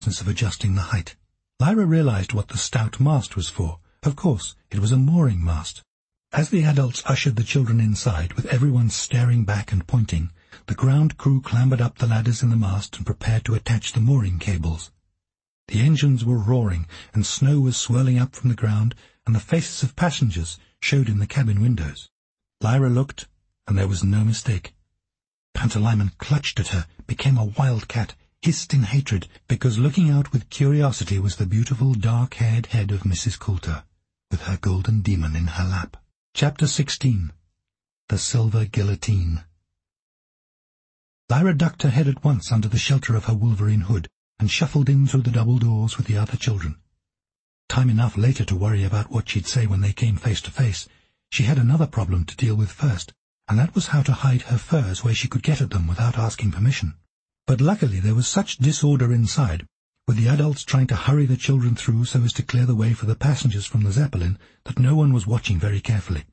of adjusting the height. Lyra realized what the stout mast was for. Of course, it was a mooring mast. As the adults ushered the children inside, with everyone staring back and pointing, the ground crew clambered up the ladders in the mast and prepared to attach the mooring cables. The engines were roaring, and snow was swirling up from the ground, and the faces of passengers showed in the cabin windows. Lyra looked, and there was no mistake. Pantalaimon clutched at her, became a wildcat, hissed in hatred, because looking out with curiosity was the beautiful dark-haired head of Mrs. Coulter, with her golden demon in her lap. Chapter 16. The Silver Guillotine. Lyra ducked her head at once under the shelter of her wolverine hood, and shuffled in through the double doors with the other children. Time enough later to worry about what she'd say when they came face to face. She had another problem to deal with first, and that was how to hide her furs where she could get at them without asking permission. But luckily there was such disorder inside, with the adults trying to hurry the children through so as to clear the way for the passengers from the Zeppelin, that no one was watching very carefully.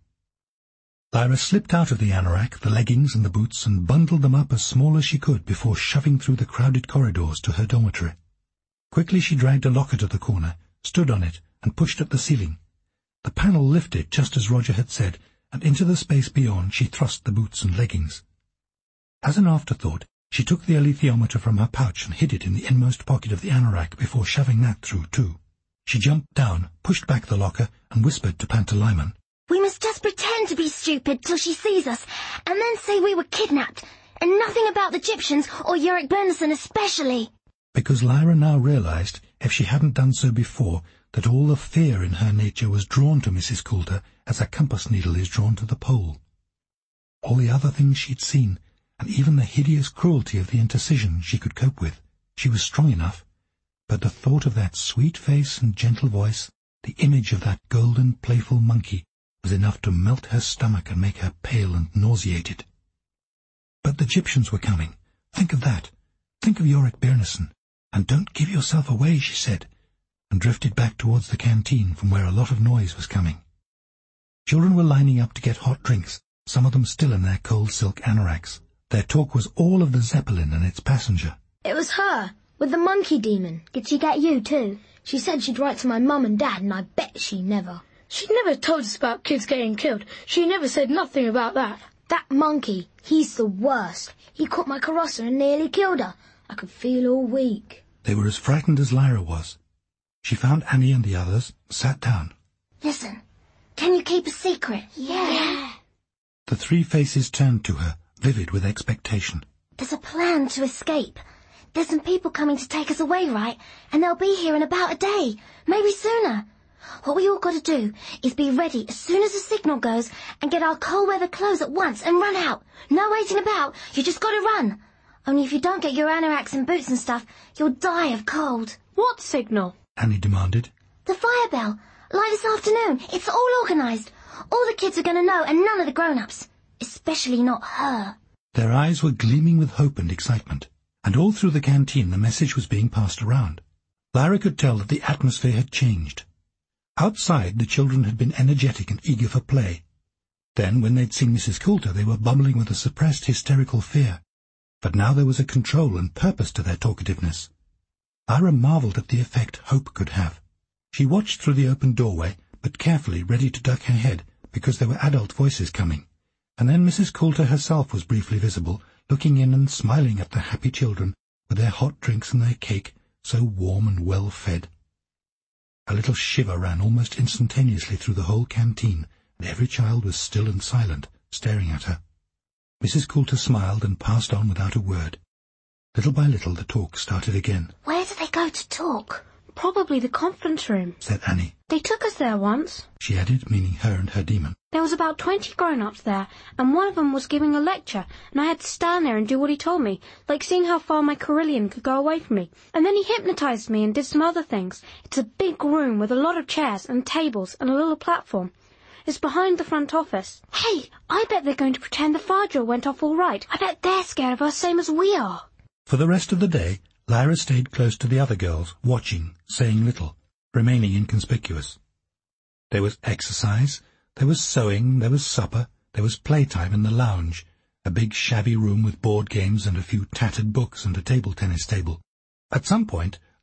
Lyra slipped out of the anorak, the leggings and the boots, and bundled them up as small as she could before shoving through the crowded corridors to her dormitory. Quickly she dragged a locker to the corner, stood on it, and pushed at the ceiling. The panel lifted just as Roger had said, and into the space beyond she thrust the boots and leggings. As an afterthought, she took the alethiometer from her pouch and hid it in the inmost pocket of the anorak before shoving that through too. She jumped down, pushed back the locker, and whispered to Pantalaimon, "We must just pretend to be stupid till she sees us, and then say we were kidnapped, and nothing about the Egyptians or Yorick Bernison especially." Because Lyra now realized, if she hadn't done so before, that all the fear in her nature was drawn to Mrs. Coulter as a compass needle is drawn to the pole. All the other things she'd seen, and even the hideous cruelty of the intercision, she could cope with. She was strong enough. But the thought of that sweet face and gentle voice, the image of that golden, playful monkey, was enough to melt her stomach and make her pale and nauseated. But the Egyptians were coming. Think of that. Think of Yorick Bernison. And don't give yourself away, she said, and drifted back towards the canteen from where a lot of noise was coming. Children were lining up to get hot drinks, some of them still in their cold silk anoraks. Their talk was all of the Zeppelin and its passenger. "It was her, with the monkey demon. Did she get you too? She said she'd write to my mum and dad, and I bet she never. She never told us about kids getting killed. She never said nothing about that. That monkey, he's the worst. He caught my carrossa and nearly killed her. I could feel all weak." They were as frightened as Lyra was. She found Annie and the others, sat down. "Listen, can you keep a secret?" Yeah. The three faces turned to her, vivid with expectation. "There's a plan to escape. There's some people coming to take us away, right? And they'll be here in about a day, maybe sooner. What we all got to do is be ready as soon as the signal goes and get our cold weather clothes at once and run out. No waiting about. You just got to run. Only if you don't get your anoraks and boots and stuff, you'll die of cold." "What signal?" Annie demanded. "The fire bell. Like this afternoon. It's all organised. All the kids are going to know and none of the grown-ups. Especially not her." Their eyes were gleaming with hope and excitement, and all through the canteen the message was being passed around. Lyra could tell that the atmosphere had changed. Outside, the children had been energetic and eager for play. Then, when they'd seen Mrs. Coulter, they were bubbling with a suppressed hysterical fear. But now there was a control and purpose to their talkativeness. Lyra marvelled at the effect hope could have. She watched through the open doorway, but carefully, ready to duck her head, because there were adult voices coming. And then Mrs. Coulter herself was briefly visible, looking in and smiling at the happy children, with their hot drinks and their cake, so warm and well fed. A little shiver ran almost instantaneously through the whole canteen, and every child was still and silent, staring at her. Mrs. Coulter smiled and passed on without a word. Little by little the talk started again. "Where do they go to talk?" "Probably the conference room," said Annie. "They took us there once," she added, meaning her and her demon. "There was about 20 grown-ups there, and one of them was giving a lecture, and I had to stand there and do what he told me, like seeing how far my Carillion could go away from me. And then he hypnotized me and did some other things. It's a big room with a lot of chairs and tables and a little platform. It's behind the front office. Hey, I bet they're going to pretend the fire drill went off all right. I bet they're scared of us same as we are." For the rest of the day, Lyra stayed close to the other girls, watching, saying little, remaining inconspicuous. There was exercise, there was sewing, there was supper, there was playtime in the lounge, a big shabby room with board games and a few tattered books and a table tennis table. At some point,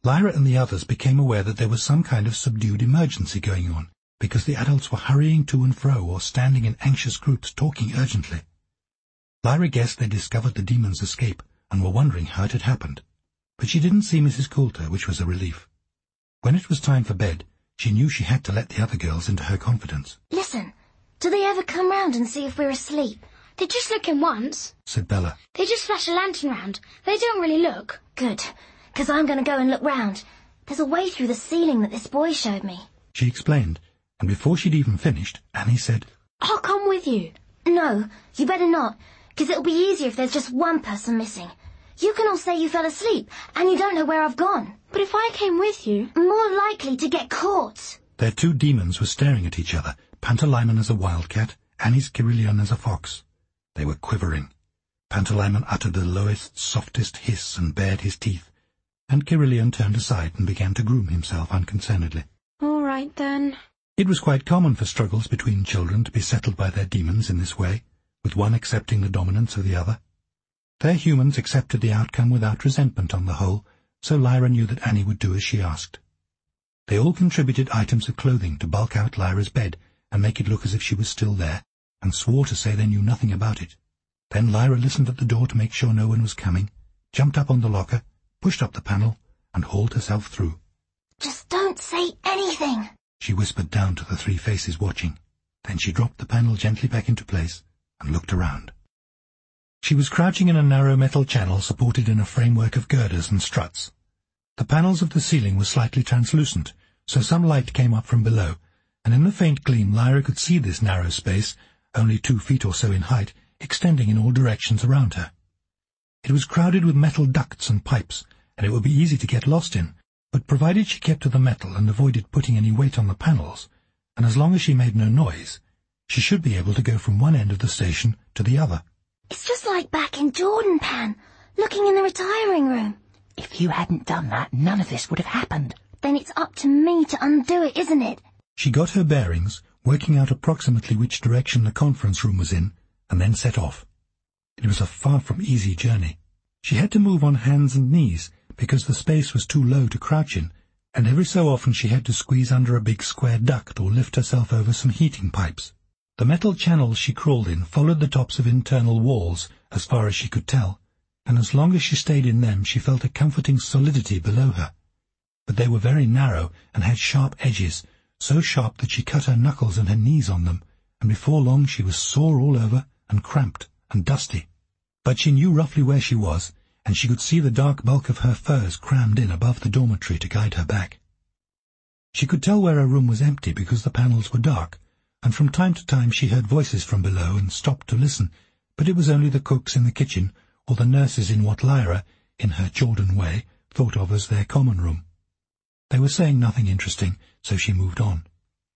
Lyra and the others became aware that there was some kind of subdued emergency going on, because the adults were hurrying to and fro or standing in anxious groups talking urgently. Lyra guessed they discovered the demon's escape and were wondering how it had happened, but she didn't see Mrs. Coulter, which was a relief. When it was time for bed, she knew she had to let the other girls into her confidence. Listen, do they ever come round and see if we're asleep? They just look in once, said Bella. They just flash a lantern round. They don't really look. Good, 'cause I'm going to go and look round. There's a way through the ceiling that this boy showed me. She explained, and before she'd even finished, Annie said, I'll come with you. No, you better not, 'cause it'll be easier if there's just one person missing. You can all say you fell asleep, and you don't know where I've gone. But if I came with you... More likely to get caught. Their two demons were staring at each other, Pantalaimon as a wildcat, Annie's Carillion as a fox. They were quivering. Pantalaimon uttered the lowest, softest hiss and bared his teeth, and Carillion turned aside and began to groom himself unconcernedly. All right, then. It was quite common for struggles between children to be settled by their demons in this way, with one accepting the dominance of the other. Their humans accepted the outcome without resentment on the whole, so Lyra knew that Annie would do as she asked. They all contributed items of clothing to bulk out Lyra's bed and make it look as if she was still there, and swore to say they knew nothing about it. Then Lyra listened at the door to make sure no one was coming, jumped up on the locker, pushed up the panel, and hauled herself through. Just don't say anything, she whispered down to the three faces watching. Then she dropped the panel gently back into place and looked around. She was crouching in a narrow metal channel supported in a framework of girders and struts. The panels of the ceiling were slightly translucent, so some light came up from below, and in the faint gleam Lyra could see this narrow space, only 2 feet or so in height, extending in all directions around her. It was crowded with metal ducts and pipes, and it would be easy to get lost in, but provided she kept to the metal and avoided putting any weight on the panels, and as long as she made no noise, she should be able to go from one end of the station to the other. It's just like back in Jordan Pan, looking in the retiring room. If you hadn't done that, none of this would have happened. Then it's up to me to undo it, isn't it? She got her bearings, working out approximately which direction the conference room was in, and then set off. It was a far from easy journey. She had to move on hands and knees, because the space was too low to crouch in, and every so often she had to squeeze under a big square duct or lift herself over some heating pipes. The metal channels she crawled in followed the tops of internal walls, as far as she could tell, and as long as she stayed in them she felt a comforting solidity below her. But they were very narrow and had sharp edges, so sharp that she cut her knuckles and her knees on them, and before long she was sore all over and cramped and dusty. But she knew roughly where she was, and she could see the dark bulk of her furs crammed in above the dormitory to guide her back. She could tell where her room was empty because the panels were dark, and from time to time she heard voices from below and stopped to listen, but it was only the cooks in the kitchen or the nurses in what Lyra, in her Jordan way, thought of as their common room. They were saying nothing interesting, so she moved on.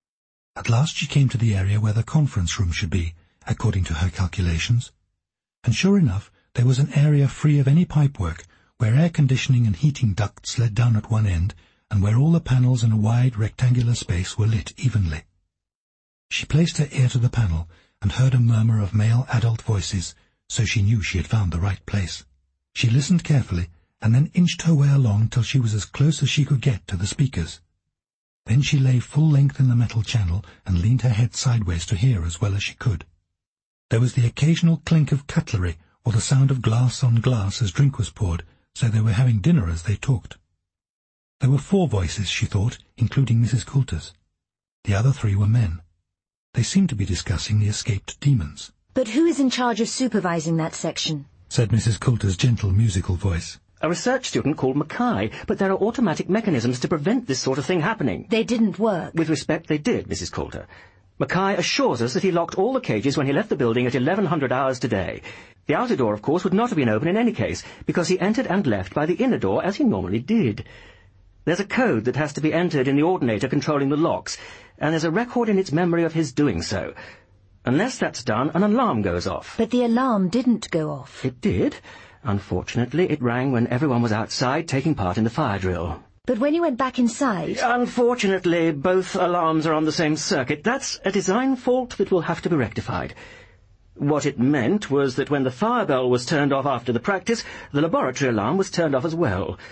At last she came to the area where the conference room should be, according to her calculations, and sure enough there was an area free of any pipework, where air conditioning and heating ducts led down at one end, and where all the panels in a wide rectangular space were lit evenly. She placed her ear to the panel and heard a murmur of male adult voices, so she knew she had found the right place. She listened carefully, and then inched her way along till she was as close as she could get to the speakers. Then she lay full length in the metal channel and leaned her head sideways to hear as well as she could. There was the occasional clink of cutlery or the sound of glass on glass as drink was poured, so they were having dinner as they talked. There were 4 voices, she thought, including Mrs. Coulter's. The other 3 were men. They seemed to be discussing the escaped demons. But who is in charge of supervising that section? Said Mrs. Coulter's gentle musical voice. A research student called Mackay, but there are automatic mechanisms to prevent this sort of thing happening. They didn't work. With respect, they did, Mrs. Coulter. Mackay assures us that he locked all the cages when he left the building at 1100 hours today. The outer door, of course, would not have been open in any case, because he entered and left by the inner door as he normally did. There's a code that has to be entered in the ordinator controlling the locks, and there's a record in its memory of his doing so. Unless that's done, an alarm goes off. But the alarm didn't go off. It did. Unfortunately, it rang when everyone was outside taking part in the fire drill. But when you went back inside... Unfortunately, both alarms are on the same circuit. That's a design fault that will have to be rectified. What it meant was that when the fire bell was turned off after the practice, the laboratory alarm was turned off as well.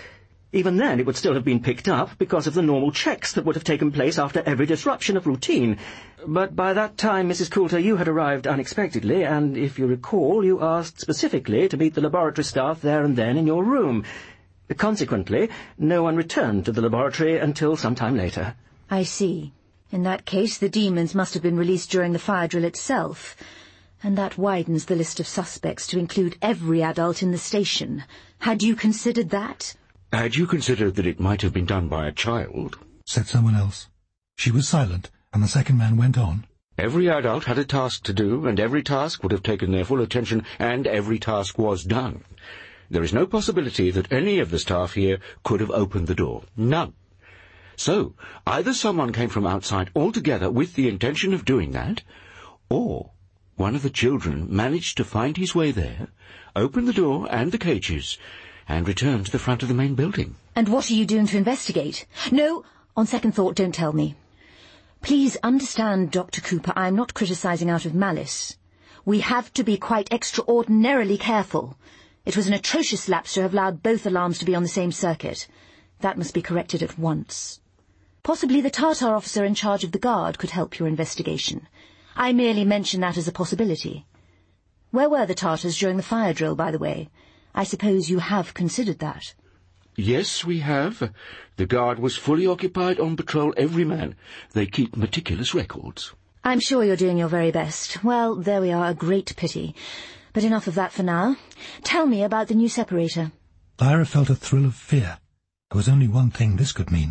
Even then, it would still have been picked up because of the normal checks that would have taken place after every disruption of routine. But by that time, Mrs. Coulter, you had arrived unexpectedly, and if you recall, you asked specifically to meet the laboratory staff there and then in your room. Consequently, no one returned to the laboratory until some time later. I see. In that case, the demons must have been released during the fire drill itself, and that widens the list of suspects to include every adult in the station. Had you considered that? Had you considered that it might have been done by a child? Said someone else. She was silent, and the second man went on. Every adult had a task to do, and every task would have taken their full attention, and every task was done. There is no possibility that any of the staff here could have opened the door. None. So, either someone came from outside altogether with the intention of doing that, or one of the children managed to find his way there, open the door and the cages, and return to the front of the main building. And what are you doing to investigate? No, on second thought, don't tell me. Please understand, Dr. Cooper, I am not criticising out of malice. We have to be quite extraordinarily careful. It was an atrocious lapse to have allowed both alarms to be on the same circuit. That must be corrected at once. Possibly the Tartar officer in charge of the guard could help your investigation. I merely mention that as a possibility. Where were the Tartars during the fire drill, by the way? I suppose you have considered that. Yes, we have. The guard was fully occupied on patrol every man. They keep meticulous records. I'm sure you're doing your very best. Well, there we are, a great pity. But enough of that for now. Tell me about the new separator. Lyra felt a thrill of fear. There was only one thing this could mean.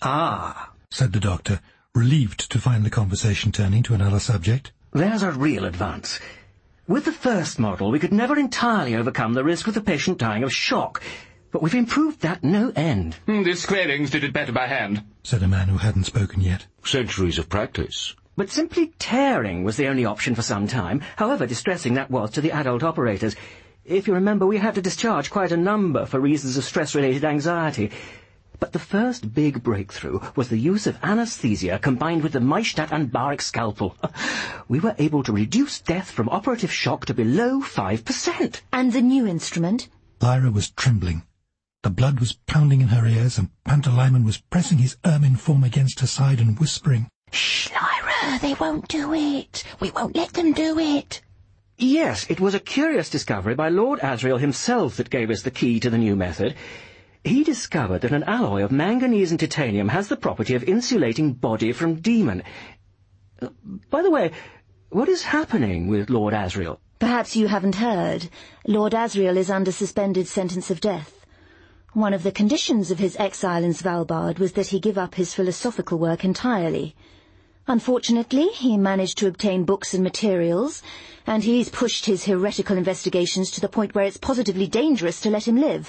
Ah, said the doctor, relieved to find the conversation turning to another subject. there's a real advance. With the first model, we could never entirely overcome the risk of the patient dying of shock, but we've improved that no end. The Squarings did it better by hand, said a man who hadn't spoken yet. Centuries of practice. But simply tearing was the only option for some time, however distressing that was to the adult operators. If you remember, we had to discharge quite a number for reasons of stress-related anxiety. But the first big breakthrough was the use of anesthesia combined with the Maestadt and Barrick scalpel. We were able to reduce death from operative shock to below 5%. And the new instrument? Lyra was trembling. The blood was pounding in her ears, and Pantalaimon was pressing his ermine form against her side and whispering, "Shh, Lyra, they won't do it. We won't let them do it." Yes, it was a curious discovery by Lord Asriel himself that gave us the key to the new method. He discovered that an alloy of manganese and titanium has the property of insulating body from demon. By the way, what is happening with Lord Asriel? Perhaps you haven't heard. Lord Asriel is under suspended sentence of death. One of the conditions of his exile in Svalbard was that he give up his philosophical work entirely. Unfortunately, he managed to obtain books and materials, and he's pushed his heretical investigations to the point where it's positively dangerous to let him live.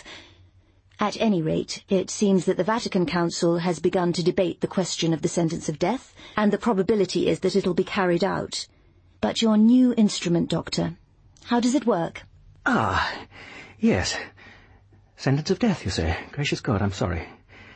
At any rate, it seems that the Vatican Council has begun to debate the question of the sentence of death, and the probability is that it'll be carried out. But your new instrument, Doctor, how does it work? Ah, yes. Sentence of death, you say? Gracious God, I'm sorry.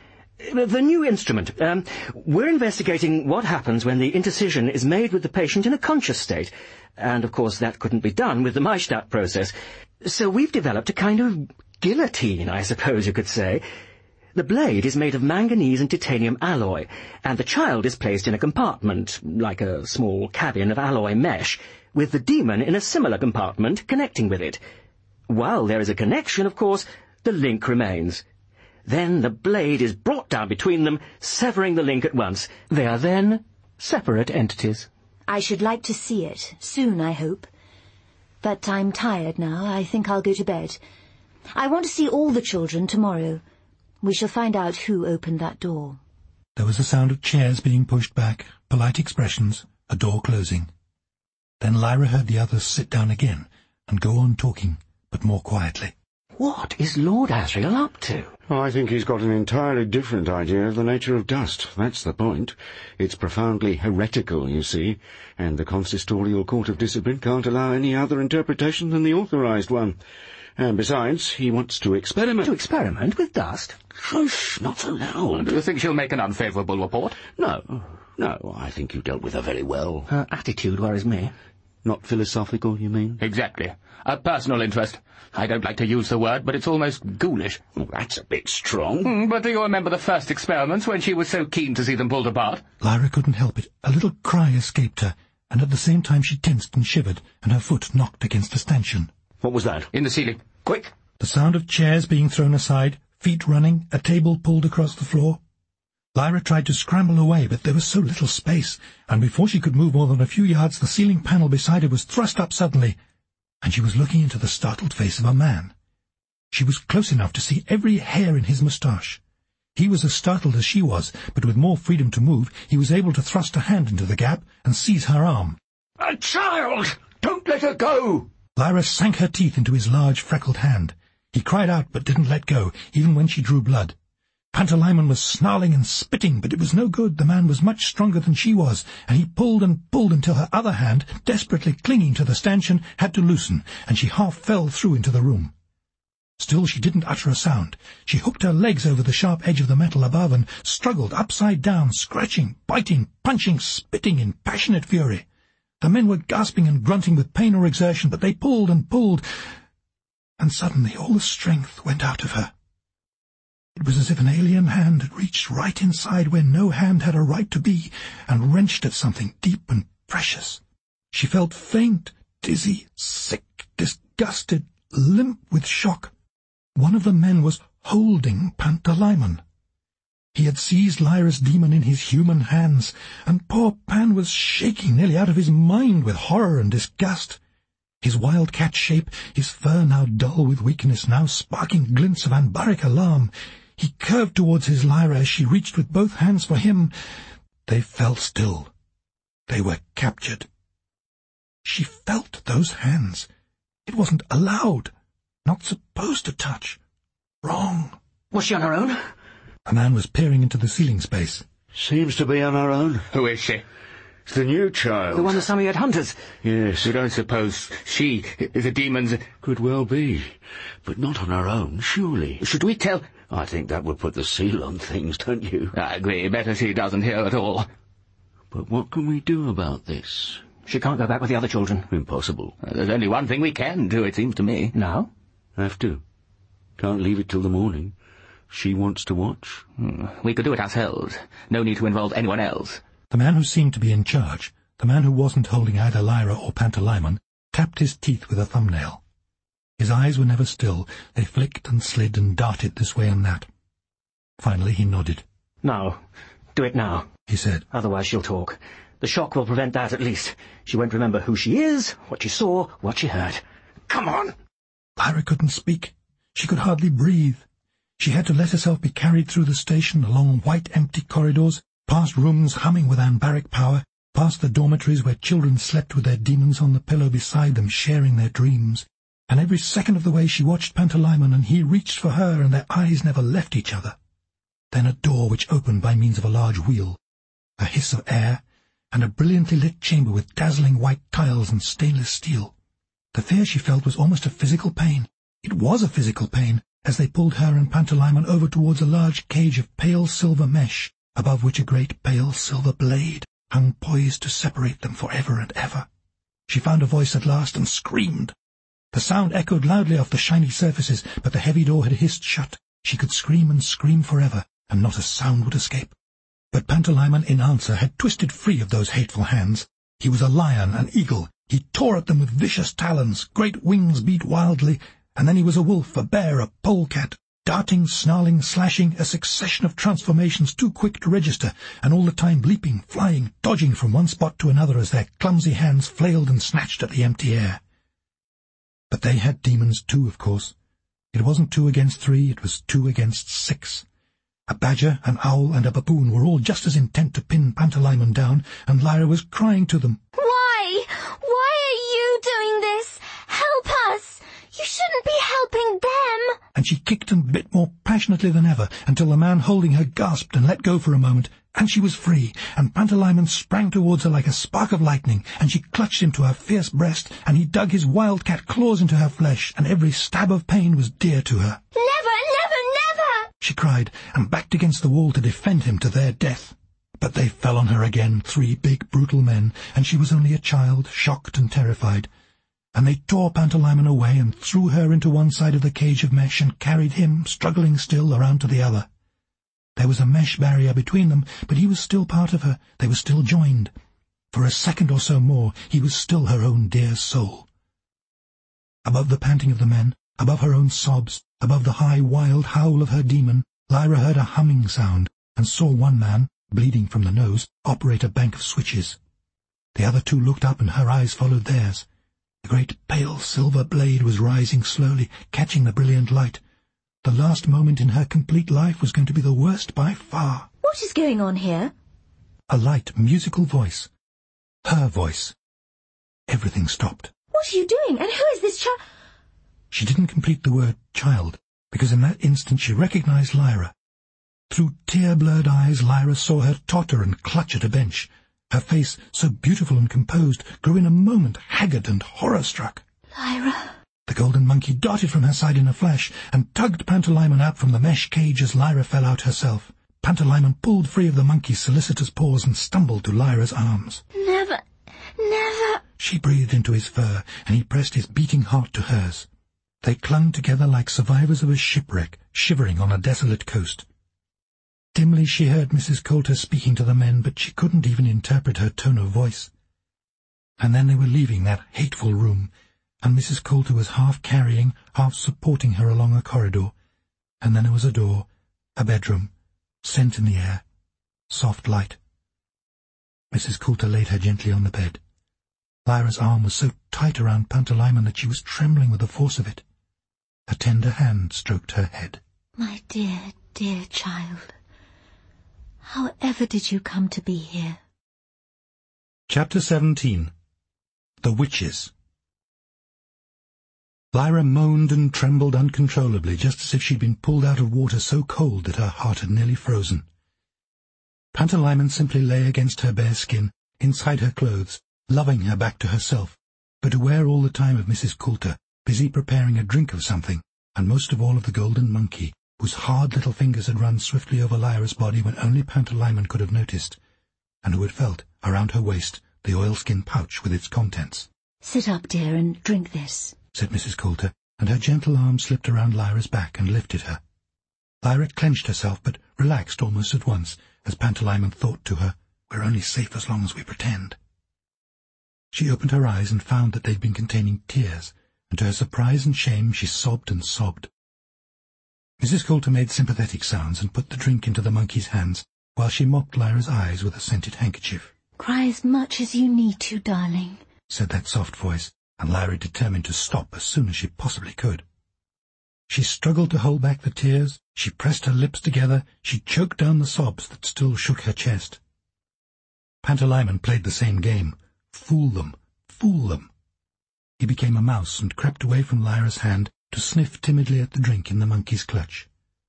The new instrument. We're investigating what happens when the intercision is made with the patient in a conscious state. And, of course, that couldn't be done with the Maestadt process. So we've developed a kind of guillotine, I suppose you could say. The blade is made of manganese and titanium alloy, and the child is placed in a compartment, like a small cabin of alloy mesh, with the demon in a similar compartment connecting with it. While there is a connection, of course, the link remains. Then the blade is brought down between them, severing the link at once. They are then separate entities. I should like to see it. Soon, I hope. But I'm tired now. I think I'll go to bed. I want to see all the children tomorrow. We shall find out who opened that door. There was a sound of chairs being pushed back, polite expressions, a door closing. Then Lyra heard the others sit down again and go on talking, but more quietly. What is Lord Asriel up to? I think he's got an entirely different idea of the nature of dust. That's the point. It's profoundly heretical, you see, and the Consistorial Court of Discipline can't allow any other interpretation than the authorized one. And besides, he wants to experiment. To experiment with dust? Shush, not so loud. Do you think she'll make an unfavourable report? No, I think you dealt with her very well. Her attitude worries me. Not philosophical, you mean? Exactly. A personal interest. I don't like to use the word, but it's almost ghoulish. Well, that's a bit strong. But do you remember the first experiments when she was so keen to see them pulled apart? Lyra couldn't help it. A little cry escaped her, and at the same time she tensed and shivered, and her foot knocked against a stanchion. What was that? In the ceiling. Quick! The sound of chairs being thrown aside, feet running, a table pulled across the floor. Lyra tried to scramble away, but there was so little space, and before she could move more than a few yards, the ceiling panel beside her was thrust up suddenly, and she was looking into the startled face of a man. She was close enough to see every hair in his moustache. He was as startled as she was, but with more freedom to move, he was able to thrust a hand into the gap and seize her arm. A child! Don't let her go! Lyra sank her teeth into his large, freckled hand. He cried out, but didn't let go, even when she drew blood. Pantalaimon was snarling and spitting, but it was no good. The man was much stronger than she was, and he pulled and pulled until her other hand, desperately clinging to the stanchion, had to loosen, and she half fell through into the room. Still she didn't utter a sound. She hooked her legs over the sharp edge of the metal above and struggled upside down, scratching, biting, punching, spitting in passionate fury. The men were gasping and grunting with pain or exertion, but they pulled and pulled, and suddenly all the strength went out of her. It was as if an alien hand had reached right inside where no hand had a right to be, and wrenched at something deep and precious. She felt faint, dizzy, sick, disgusted, limp with shock. One of the men was holding Pantalaimon. He had seized Lyra's demon in his human hands, and poor Pan was shaking nearly out of his mind with horror and disgust. His wild-cat shape, his fur now dull with weakness, now sparking glints of anbaric alarm. He curved towards his Lyra as she reached with both hands for him. They fell still. They were captured. She felt those hands. It wasn't allowed. Not supposed to touch. Wrong. Was she on her own? A man was peering into the ceiling space. Seems to be on her own. Who is she? It's the new child. The one the Summer hunters? Yes. You don't suppose she, the demons... Could well be. But not on her own, surely. Should we tell... I think that would put the seal on things, don't you? I agree. Better she doesn't hear at all. But what can we do about this? She can't go back with the other children. Impossible. There's only one thing we can do, it seems to me. Now? Have to. Can't leave it till the morning. She wants to watch. We could do it ourselves. No need to involve anyone else. The man who seemed to be in charge, the man who wasn't holding either Lyra or Pantalaimon, tapped his teeth with a thumbnail. His eyes were never still. They flicked and slid and darted this way and that. Finally he nodded. No. Do it now, he said. Otherwise she'll talk. The shock will prevent that at least. She won't remember who she is, what she saw, what she heard. Come on! Lyra couldn't speak. She could hardly breathe. She had to let herself be carried through the station, along white empty corridors, past rooms humming with anbaric power, past the dormitories where children slept with their demons on the pillow beside them, sharing their dreams. And every second of the way she watched Pantalaimon, and he reached for her, and their eyes never left each other. Then a door which opened by means of a large wheel, a hiss of air, and a brilliantly lit chamber with dazzling white tiles and stainless steel. The fear she felt was almost a physical pain. It was a physical pain, as they pulled her and Pantalaimon over towards a large cage of pale silver mesh, above which a great pale silver blade hung poised to separate them for ever and ever. She found a voice at last and screamed. The sound echoed loudly off the shiny surfaces, but the heavy door had hissed shut. She could scream and scream forever, and not a sound would escape. But Pantalaimon, in answer, had twisted free of those hateful hands. He was a lion, an eagle. He tore at them with vicious talons. Great wings beat wildly, and then he was a wolf, a bear, a polecat, darting, snarling, slashing, a succession of transformations too quick to register, and all the time leaping, flying, dodging from one spot to another as their clumsy hands flailed and snatched at the empty air. But they had demons too, of course. It wasn't 2 against 3, it was 2 against 6. A badger, an owl, and a baboon were all just as intent to pin Pantalaimon down, and Lyra was crying to them. Why? Why are you doing this? Help us! You shouldn't be helping them! And she kicked and bit more passionately than ever, until the man holding her gasped and let go for a moment, and she was free, and Pantalaimon sprang towards her like a spark of lightning, and she clutched him to her fierce breast, and he dug his wildcat claws into her flesh, and every stab of pain was dear to her. Never, never, never! She cried, and backed against the wall to defend him to their death. But they fell on her again, 3 big, brutal men, and she was only a child, shocked and terrified. And they tore Pantalaimon away and threw her into one side of the cage of mesh and carried him, struggling still, around to the other. There was a mesh barrier between them, but he was still part of her. They were still joined. For a second or so more, he was still her own dear soul. Above the panting of the men, above her own sobs, above the high, wild howl of her demon, Lyra heard a humming sound, and saw one man, bleeding from the nose, operate a bank of switches. The other 2 looked up, and her eyes followed theirs. The great pale silver blade was rising slowly, catching the brilliant light. The last moment in her complete life was going to be the worst by far. What is going on here? A light, musical voice. Her voice. Everything stopped. What are you doing? And who is this child? She didn't complete the word child, because in that instant she recognized Lyra. Through tear-blurred eyes, Lyra saw her totter and clutch at a bench. Her face, so beautiful and composed, grew in a moment haggard and horror-struck. Lyra. The golden monkey darted from her side in a flash and tugged Pantalaimon out from the mesh cage as Lyra fell out herself. Pantalaimon pulled free of the monkey's solicitous paws and stumbled to Lyra's arms. Never, never. She breathed into his fur, and he pressed his beating heart to hers. They clung together like survivors of a shipwreck, shivering on a desolate coast. Dimly she heard Mrs. Coulter speaking to the men, but she couldn't even interpret her tone of voice. And then they were leaving that hateful room, and Mrs. Coulter was half carrying, half supporting her along a corridor, and then there was a door, a bedroom, scent in the air, soft light. Mrs. Coulter laid her gently on the bed. Lyra's arm was so tight around Pantalaimon that she was trembling with the force of it. A tender hand stroked her head. My dear, dear child, how ever did you come to be here? Chapter 17. The Witches. Lyra moaned and trembled uncontrollably, just as if she'd been pulled out of water so cold that her heart had nearly frozen. Pantalaimon simply lay against her bare skin, inside her clothes, loving her back to herself, but aware all the time of Mrs. Coulter, busy preparing a drink of something, and most of all of the golden monkey, whose hard little fingers had run swiftly over Lyra's body when only Pantalaimon could have noticed, and who had felt, around her waist, the oilskin pouch with its contents. Sit up, dear, and drink this, said Mrs. Coulter, and her gentle arm slipped around Lyra's back and lifted her. Lyra clenched herself, but relaxed almost at once, as Pantalaimon thought to her, "We're only safe as long as we pretend." She opened her eyes and found that they'd been containing tears, and to her surprise and shame she sobbed and sobbed. Mrs. Coulter made sympathetic sounds and put the drink into the monkey's hands, while she mopped Lyra's eyes with a scented handkerchief. "Cry as much as you need to, darling," said that soft voice, and Lyra determined to stop as soon as she possibly could. She struggled to hold back the tears, she pressed her lips together, she choked down the sobs that still shook her chest. Pantalaimon played the same game. Fool them, fool them. He became a mouse and crept away from Lyra's hand to sniff timidly at the drink in the monkey's clutch.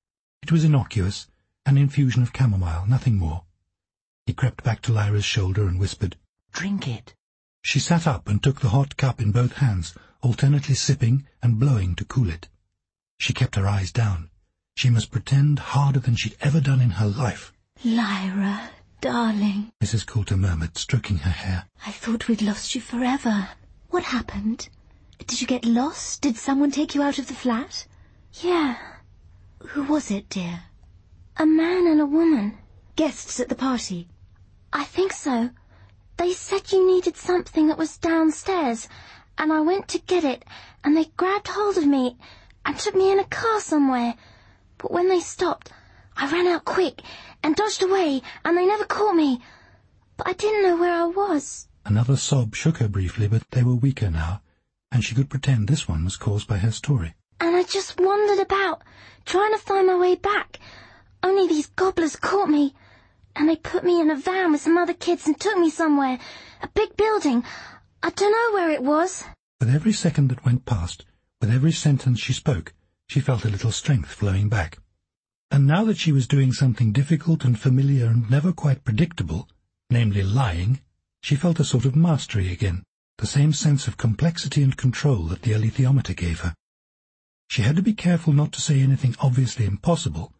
It was innocuous, an infusion of chamomile, nothing more. He crept back to Lyra's shoulder and whispered, "Drink it." She sat up and took the hot cup in both hands, alternately sipping and blowing to cool it. She kept her eyes down. She must pretend harder than she'd ever done in her life. "Lyra, darling," Mrs. Coulter murmured, stroking her hair. "I thought we'd lost you forever. What happened? Did you get lost? Did someone take you out of the flat?" Yeah. "Who was it, dear?" A man and a woman. "Guests at the party?" I think so. They said you needed something that was downstairs, and I went to get it, and they grabbed hold of me and took me in a car somewhere. But when they stopped, I ran out quick and dodged away, and they never caught me. But I didn't know where I was. Another sob shook her briefly, but they were weaker now, and she could pretend this one was caused by her story. And I just wandered about, trying to find my way back. Only these gobblers caught me, and they put me in a van with some other kids and took me somewhere. A big building. I don't know where it was. With every second that went past, with every sentence she spoke, she felt a little strength flowing back. And now that she was doing something difficult and familiar and never quite predictable, namely lying, she felt a sort of mastery again, the same sense of complexity and control that the alethiometer gave her. She had to be careful not to say anything obviously impossible,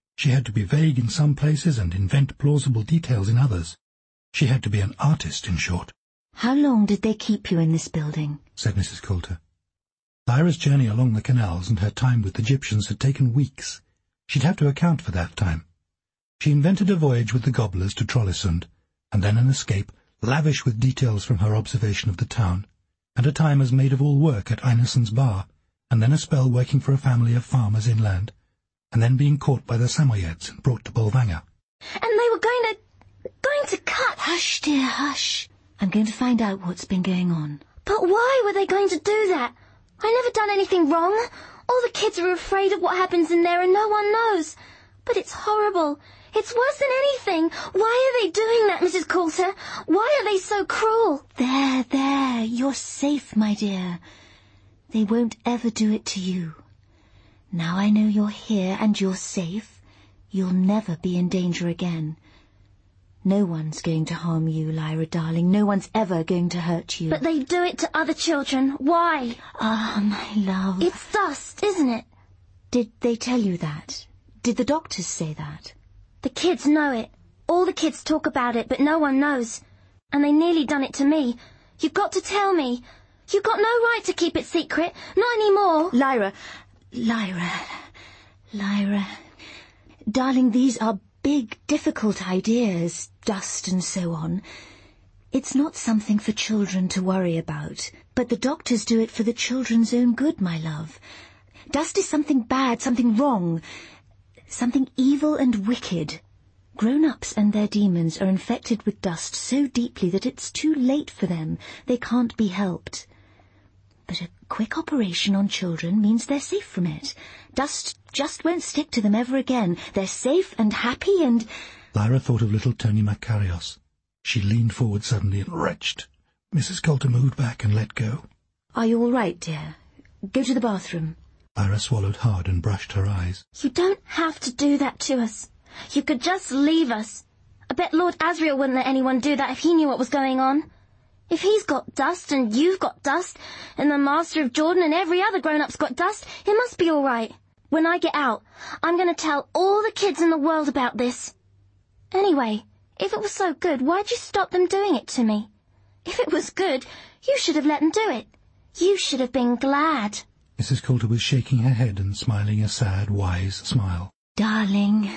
She had to be vague in some places and invent plausible details in others. She had to be an artist, in short. "How long did they keep you in this building?" said Mrs. Coulter. Lyra's journey along the canals and her time with the Egyptians had taken weeks. She'd have to account for that time. She invented a voyage with the gobblers to Trollesund, and then an escape, lavish with details from her observation of the town, and a time as maid-of-all-work at Einarsson's bar, and then a spell working for a family of farmers inland, and then being caught by the Samoyeds and brought to Bolvangar. And they were going to cut... "Hush, dear, hush. I'm going to find out what's been going on." But why were they going to do that? I never done anything wrong. All the kids are afraid of what happens in there and no one knows. But it's horrible. It's worse than anything. Why are they doing that, Mrs. Coulter? Why are they so cruel? There, you're safe, my dear. They won't ever do it to you. Now I know you're here and you're safe, you'll never be in danger again. No one's going to harm you, Lyra, darling. No one's ever going to hurt you. But they do it to other children. Why? Ah, my love. It's dust, isn't it? Did they tell you that? Did the doctors say that? The kids know it. All the kids talk about it, but no one knows. And they nearly done it to me. You've got to tell me. You've got no right to keep it secret. Not anymore. Lyra. Darling, these are big, difficult ideas, dust and so on. It's not something for children to worry about, but the doctors do it for the children's own good, my love. Dust is something bad, something wrong, something evil and wicked. Grown-ups and their demons are infected with dust so deeply that it's too late for them. They can't be helped. But a quick operation on children means they're safe from it. Dust just won't stick to them ever again. They're safe and happy and... Lyra thought of little Tony Macarios. She leaned forward suddenly and retched. Mrs. Coulter moved back and let go. "Are you all right, dear? Go to the bathroom." Lyra swallowed hard and brushed her eyes. You don't have to do that to us. You could just leave us. I bet Lord Asriel wouldn't let anyone do that if he knew what was going on. If he's got dust and you've got dust and the Master of Jordan and every other grown-up's got dust, it must be all right. When I get out, I'm going to tell all the kids in the world about this. Anyway, if it was so good, why'd you stop them doing it to me? If it was good, you should have let them do it. You should have been glad. Mrs. Coulter was shaking her head and smiling a sad, wise smile. "Darling,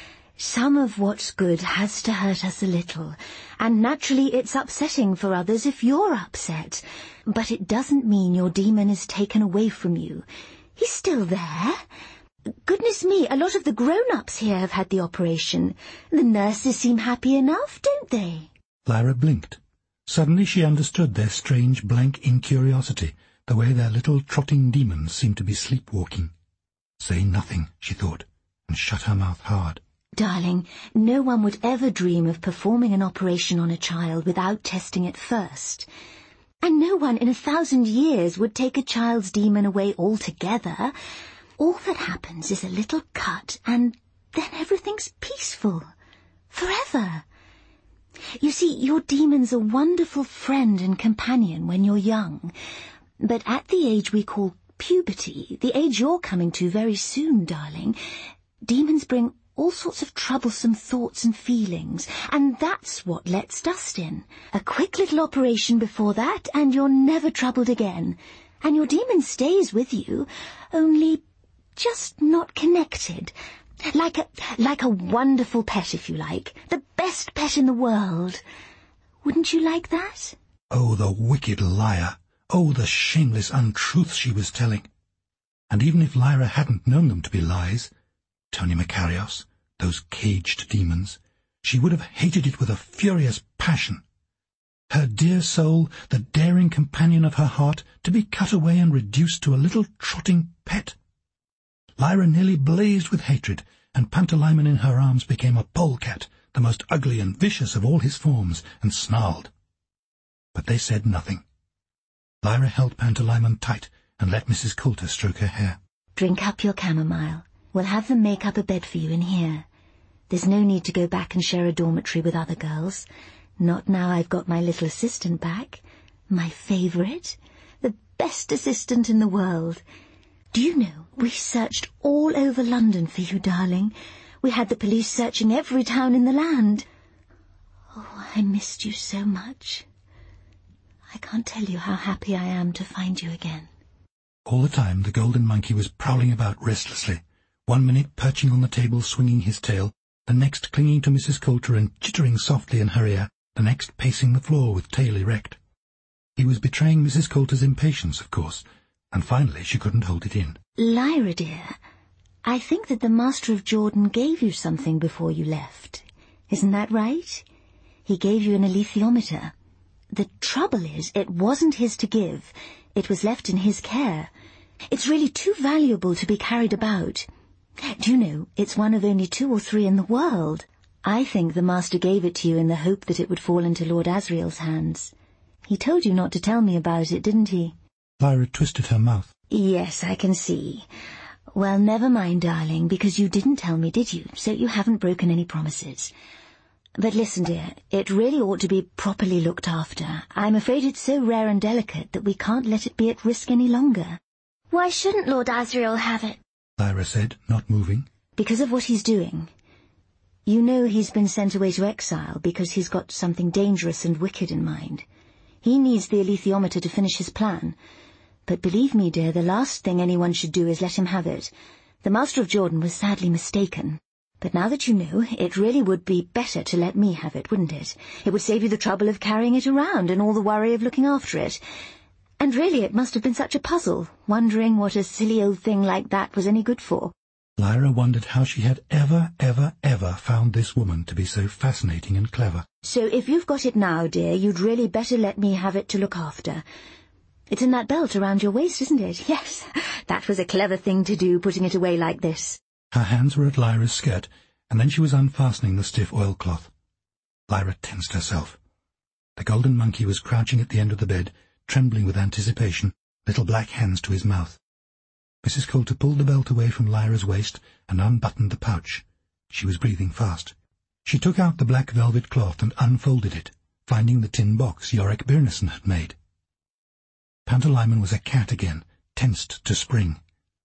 some of what's good has to hurt us a little, and naturally it's upsetting for others if you're upset. But it doesn't mean your demon is taken away from you. He's still there. Goodness me, a lot of the grown-ups here have had the operation. The nurses seem happy enough, don't they?" Lyra blinked. Suddenly she understood their strange blank incuriosity, the way their little trotting demons seemed to be sleepwalking. Say nothing, she thought, and shut her mouth hard. "Darling, no one would ever dream of performing an operation on a child without testing it first. And no one in 1,000 years would take a child's demon away altogether. All that happens is a little cut, and then everything's peaceful. Forever. You see, your demon's a wonderful friend and companion when you're young, but at the age we call puberty, the age you're coming to very soon, darling, demons bring all sorts of troublesome thoughts and feelings, and that's what lets dust in. A quick little operation before that, and you're never troubled again. And your demon stays with you, only just not connected. Like a wonderful pet, if you like. The best pet in the world. Wouldn't you like that? Oh, the wicked liar! Oh, the shameless untruths she was telling! And even if Lyra hadn't known them to be lies, Tony Macarios, those caged demons, she would have hated it with a furious passion. Her dear soul, the daring companion of her heart, to be cut away and reduced to a little trotting pet. Lyra nearly blazed with hatred, and Pantalaimon in her arms became a polecat, the most ugly and vicious of all his forms, and snarled. But they said nothing. Lyra held Pantalaimon tight and let Mrs. Coulter stroke her hair. "Drink up your chamomile. We'll have them make up a bed for you in here. There's no need to go back and share a dormitory with other girls. Not now I've got my little assistant back. My favourite. The best assistant in the world. Do you know, we searched all over London for you, darling. We had the police searching every town in the land. Oh, I missed you so much. I can't tell you how happy I am to find you again. All the time the golden monkey was prowling about restlessly, 1 minute perching on the table swinging his tail, the next clinging to Mrs. Coulter and chittering softly in her ear, the next pacing the floor with tail erect. He was betraying Mrs. Coulter's impatience, of course, and finally she couldn't hold it in. Lyra, dear, I think that the Master of Jordan gave you something before you left. Isn't that right? He gave you an alethiometer. The trouble is, it wasn't his to give. It was left in his care. It's really too valuable to be carried about. Do you know, it's one of only 2 or 3 in the world. I think the Master gave it to you in the hope that it would fall into Lord Asriel's hands. He told you not to tell me about it, didn't he? Lyra twisted her mouth. Yes, I can see. Well, never mind, darling, because you didn't tell me, did you? So you haven't broken any promises. But listen, dear, it really ought to be properly looked after. I'm afraid it's so rare and delicate that we can't let it be at risk any longer. Why shouldn't Lord Asriel have it? Lyra said, not moving. Because of what he's doing. You know he's been sent away to exile because he's got something dangerous and wicked in mind. He needs the alethiometer to finish his plan. But believe me, dear, the last thing anyone should do is let him have it. The Master of Jordan was sadly mistaken. But now that you know, it really would be better to let me have it, wouldn't it? It would save you the trouble of carrying it around and all the worry of looking after it. And really it must have been such a puzzle, wondering what a silly old thing like that was any good for. Lyra wondered how she had ever found this woman to be so fascinating and clever. So if you've got it now, dear, you'd really better let me have it to look after. It's in that belt around your waist, isn't it? Yes, that was a clever thing to do, putting it away like this. Her hands were at Lyra's skirt, and then she was unfastening the stiff oilcloth. Lyra tensed herself. The golden monkey was crouching at the end of the bed, trembling with anticipation, little black hands to his mouth. Mrs. Coulter pulled the belt away from Lyra's waist and unbuttoned the pouch. She was breathing fast. She took out the black velvet cloth and unfolded it, finding the tin box Yorick Byrnison had made. Pantalaimon was a cat again, tensed to spring.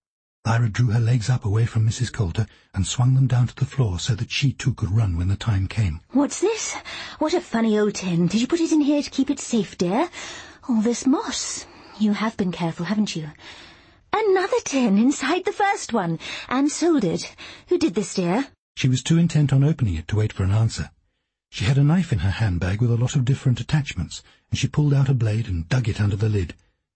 Lyra drew her legs up away from Mrs. Coulter and swung them down to the floor so that she too could run when the time came. What's this? What a funny old tin. Did you put it in here to keep it safe, dear? All this moss. You have been careful, haven't you? Another tin inside the first one, and soldered. Who did this, dear? She was too intent on opening it to wait for an answer. She had a knife in her handbag with a lot of different attachments, and she pulled out a blade and dug it under the lid.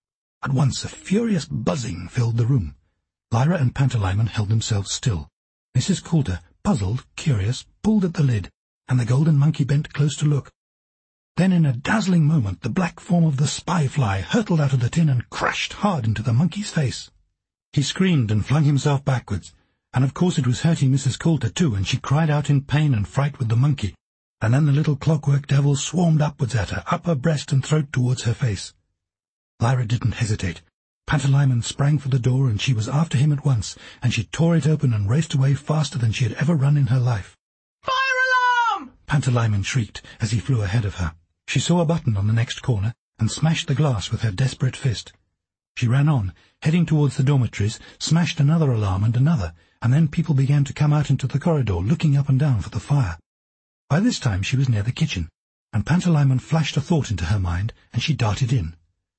At once a furious buzzing filled the room. Lyra and Pantalaimon held themselves still. Mrs. Coulter, puzzled, curious, pulled at the lid, and the golden monkey bent close to look. Then in a dazzling moment the black form of the spy-fly hurtled out of the tin and crashed hard into the monkey's face. He screamed and flung himself backwards, and of course it was hurting Mrs. Coulter too, and she cried out in pain and fright with the monkey, and then the little clockwork devil swarmed upwards at her, up her breast and throat towards her face. Lyra didn't hesitate. Pantalaimon sprang for the door, and she was after him at once, and she tore it open and raced away faster than she had ever run in her life. Fire alarm! Pantalaimon shrieked as he flew ahead of her. She saw a button on the next corner and smashed the glass with her desperate fist. She ran on, heading towards the dormitories, smashed another alarm and another, and then people began to come out into the corridor, looking up and down for the fire. By this time she was near the kitchen, and Pantalaimon flashed a thought into her mind, and she darted in.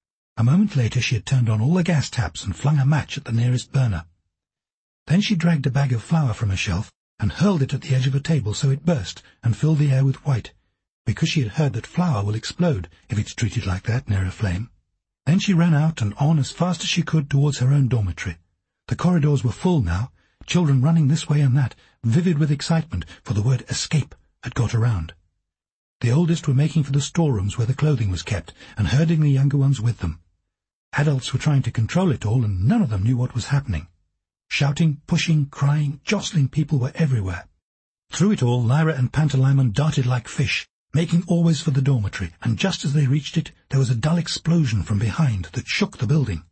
A moment later she had turned on all the gas taps and flung a match at the nearest burner. Then she dragged a bag of flour from a shelf and hurled it at the edge of a table so it burst and filled the air with white, because she had heard that flour will explode if it's treated like that near a flame. Then she ran out and on as fast as she could towards her own dormitory. The corridors were full now, children running this way and that, vivid with excitement, for the word escape had got around. The oldest were making for the storerooms where the clothing was kept, and herding the younger ones with them. Adults were trying to control it all, and none of them knew what was happening. Shouting, pushing, crying, jostling people were everywhere. Through it all Lyra and Pantalaimon darted like fish, making always for the dormitory, and just as they reached it there was a dull explosion from behind that shook the building.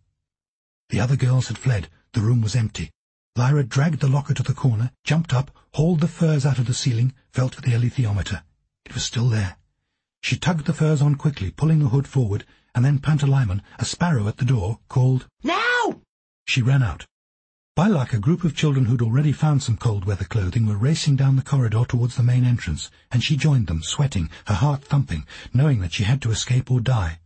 The other girls had fled. The room was empty. Lyra dragged the locker to the corner, jumped up, hauled the furs out of the ceiling, felt for the alethiometer. It was still there. She tugged the furs on quickly, pulling the hood forward, and then Pantalaimon, a sparrow at the door, called, "Now!" She ran out. By luck, a group of children who'd already found some cold-weather clothing were racing down the corridor towards the main entrance, and she joined them, sweating, her heart thumping, knowing that she had to escape or die.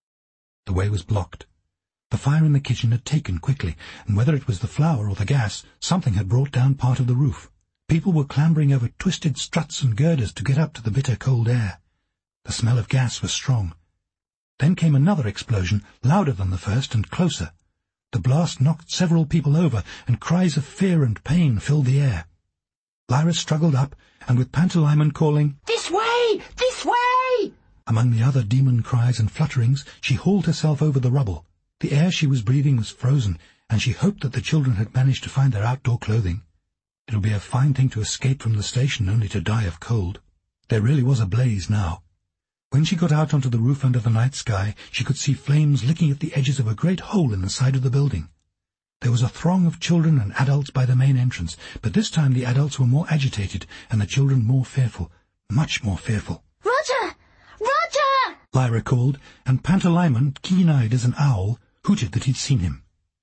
The way was blocked. The fire in the kitchen had taken quickly, and whether it was the flour or the gas, something had brought down part of the roof. People were clambering over twisted struts and girders to get up to the bitter cold air. The smell of gas was strong. Then came another explosion, louder than the first and closer. The blast knocked several people over, and cries of fear and pain filled the air. Lyra struggled up, and with Pantalaimon calling, "This way! This way!" among the other demon cries and flutterings, she hauled herself over the rubble. The air she was breathing was frozen, and she hoped that the children had managed to find their outdoor clothing. It would be a fine thing to escape from the station only to die of cold. There really was a blaze now. When she got out onto the roof under the night sky, she could see flames licking at the edges of a great hole in the side of the building. There was a throng of children and adults by the main entrance, but this time the adults were more agitated and the children more fearful, much more fearful. Roger! Roger! Lyra called, and Pantalaimon, keen-eyed as an owl, hooted that he'd seen him.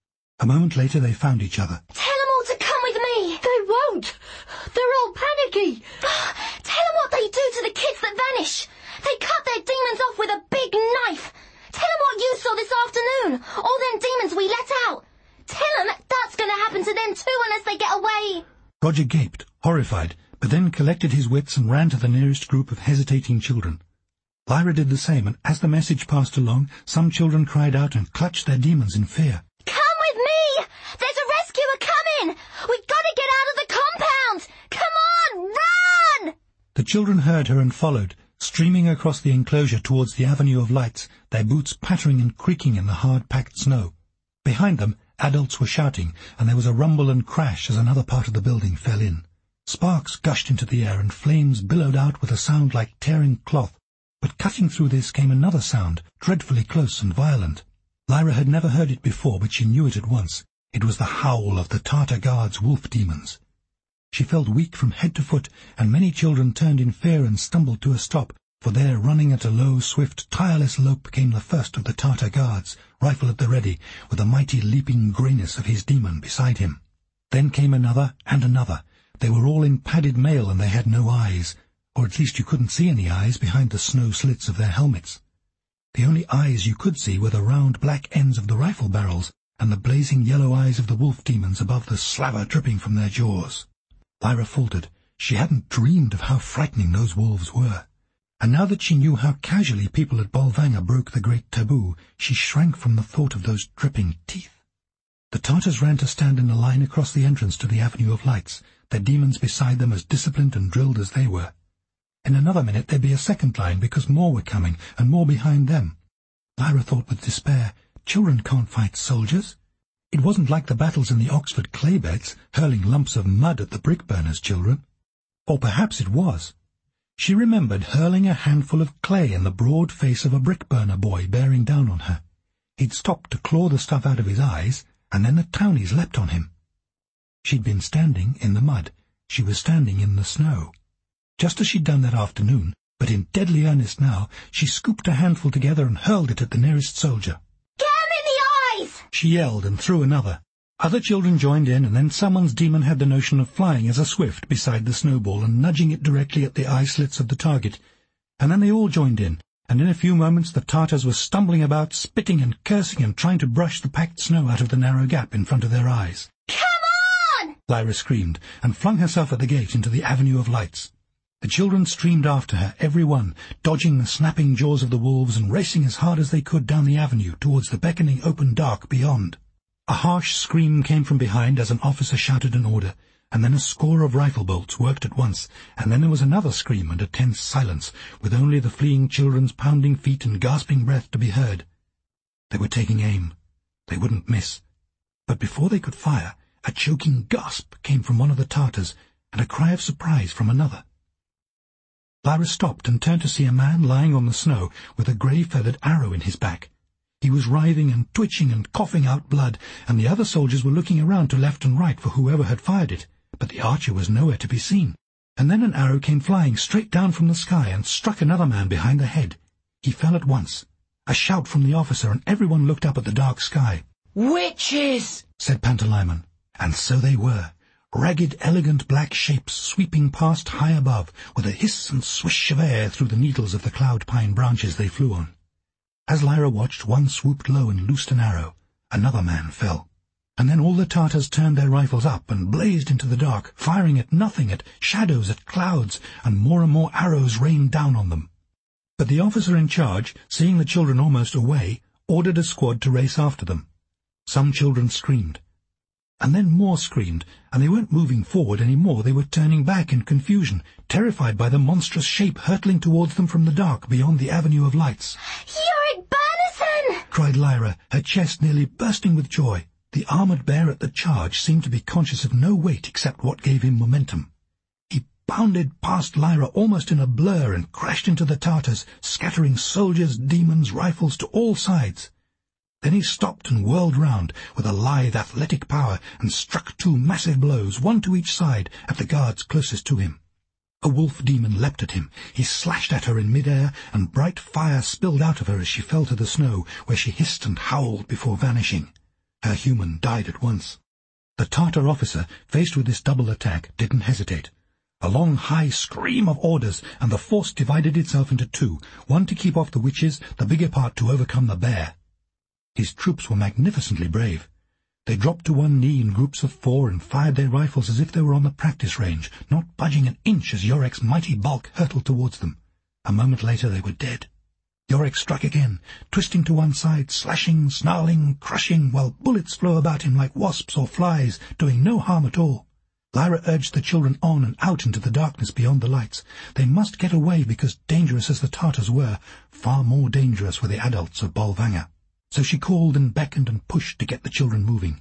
A moment later they found each other. Tell them all to come with me! They won't! They're all panicky! Tell them what they do to the kids that vanish! They cut their demons off with a big knife! Tell them what you saw this afternoon! All them demons we let out! Tell them that's going to happen to them too unless they get away! Roger gaped, horrified, but then collected his wits and ran to the nearest group of hesitating children. Lyra did the same, and as the message passed along, some children cried out and clutched their demons in fear. Come with me! There's a rescuer coming! We've got to get out of the compound! Come on, run! The children heard her and followed, streaming across the enclosure towards the avenue of lights, their boots pattering and creaking in the hard-packed snow. Behind them, adults were shouting, and there was a rumble and crash as another part of the building fell in. Sparks gushed into the air and flames billowed out with a sound like tearing cloth, but cutting through this came another sound, dreadfully close and violent. Lyra had never heard it before, but she knew it at once. It was the howl of the Tartar Guard's wolf demons. She felt weak from head to foot, and many children turned in fear and stumbled to a stop, for there, running at a low, swift, tireless lope, came the first of the Tartar Guards, rifle at the ready, with the mighty leaping greyness of his demon beside him. Then came another and another. They were all in padded mail, and they had no eyes, or at least you couldn't see any eyes behind the snow slits of their helmets. The only eyes you could see were the round black ends of the rifle barrels, and the blazing yellow eyes of the wolf demons above the slaver dripping from their jaws. Lyra faltered. She hadn't dreamed of how frightening those wolves were. And now that she knew how casually people at Bolvangar broke the great taboo, she shrank from the thought of those dripping teeth. The Tartars ran to stand in a line across the entrance to the Avenue of Lights, their demons beside them as disciplined and drilled as they were. In another minute there'd be a second line, because more were coming, and more behind them. Lyra thought with despair, children can't fight soldiers. It wasn't like the battles in the Oxford clay beds, hurling lumps of mud at the brick-burners' children. Or perhaps it was. She remembered hurling a handful of clay in the broad face of a brick-burner boy bearing down on her. He'd stopped to claw the stuff out of his eyes, and then the townies leapt on him. She'd been standing in the mud. She was standing in the snow. Just as she'd done that afternoon, but in deadly earnest now, she scooped a handful together and hurled it at the nearest soldier. Get him in the eyes! She yelled and threw another. Other children joined in, and then someone's demon had the notion of flying as a swift beside the snowball and nudging it directly at the eye slits of the target. And then they all joined in, and in a few moments the Tartars were stumbling about, spitting and cursing and trying to brush the packed snow out of the narrow gap in front of their eyes. Come on! Lyra screamed, and flung herself at the gate into the Avenue of Lights. The children streamed after her, every one, dodging the snapping jaws of the wolves and racing as hard as they could down the avenue towards the beckoning open dark beyond. A harsh scream came from behind as an officer shouted an order, and then a score of rifle bolts worked at once, and then there was another scream and a tense silence, with only the fleeing children's pounding feet and gasping breath to be heard. They were taking aim. They wouldn't miss. But before they could fire, a choking gasp came from one of the Tartars, and a cry of surprise from another. Lyra stopped and turned to see a man lying on the snow with a grey-feathered arrow in his back. He was writhing and twitching and coughing out blood, and the other soldiers were looking around to left and right for whoever had fired it, but the archer was nowhere to be seen. And then an arrow came flying straight down from the sky and struck another man behind the head. He fell at once. A shout from the officer, and everyone looked up at the dark sky. "Witches!" said Pantalaimon, And so they were, ragged, elegant black shapes sweeping past high above, with a hiss and swish of air through the needles of the cloud pine branches they flew on. As Lyra watched, one swooped low and loosed an arrow. Another man fell. And then all the Tartars turned their rifles up and blazed into the dark, firing at nothing, at shadows, at clouds, and more arrows rained down on them. But the officer in charge, seeing the children almost away, ordered a squad to race after them. Some children screamed. And then more screamed, and they weren't moving forward any more. They were turning back in confusion, terrified by the monstrous shape hurtling towards them from the dark beyond the avenue of lights. Yorick Bernison! Cried Lyra, her chest nearly bursting with joy. The armoured bear at the charge seemed to be conscious of no weight except what gave him momentum. He bounded past Lyra almost in a blur and crashed into the Tartars, scattering soldiers, demons, rifles to all sides. Then he stopped and whirled round with a lithe, athletic power and struck 2 massive blows, one to each side, at the guards closest to him. A wolf demon leapt at him. He slashed at her in mid-air, and bright fire spilled out of her as she fell to the snow, where she hissed and howled before vanishing. Her human died at once. The Tartar officer, faced with this double attack, didn't hesitate. A long, high scream of orders, and the force divided itself into 2, one to keep off the witches, the bigger part to overcome the bear. His troops were magnificently brave. They dropped to one knee in groups of 4 and fired their rifles as if they were on the practice range, not budging an inch as Yorick's mighty bulk hurtled towards them. A moment later they were dead. Yorick struck again, twisting to one side, slashing, snarling, crushing, while bullets flew about him like wasps or flies, doing no harm at all. Lyra urged the children on and out into the darkness beyond the lights. They must get away because, dangerous as the Tartars were, far more dangerous were the adults of Bolvangar. So she called and beckoned and pushed to get the children moving.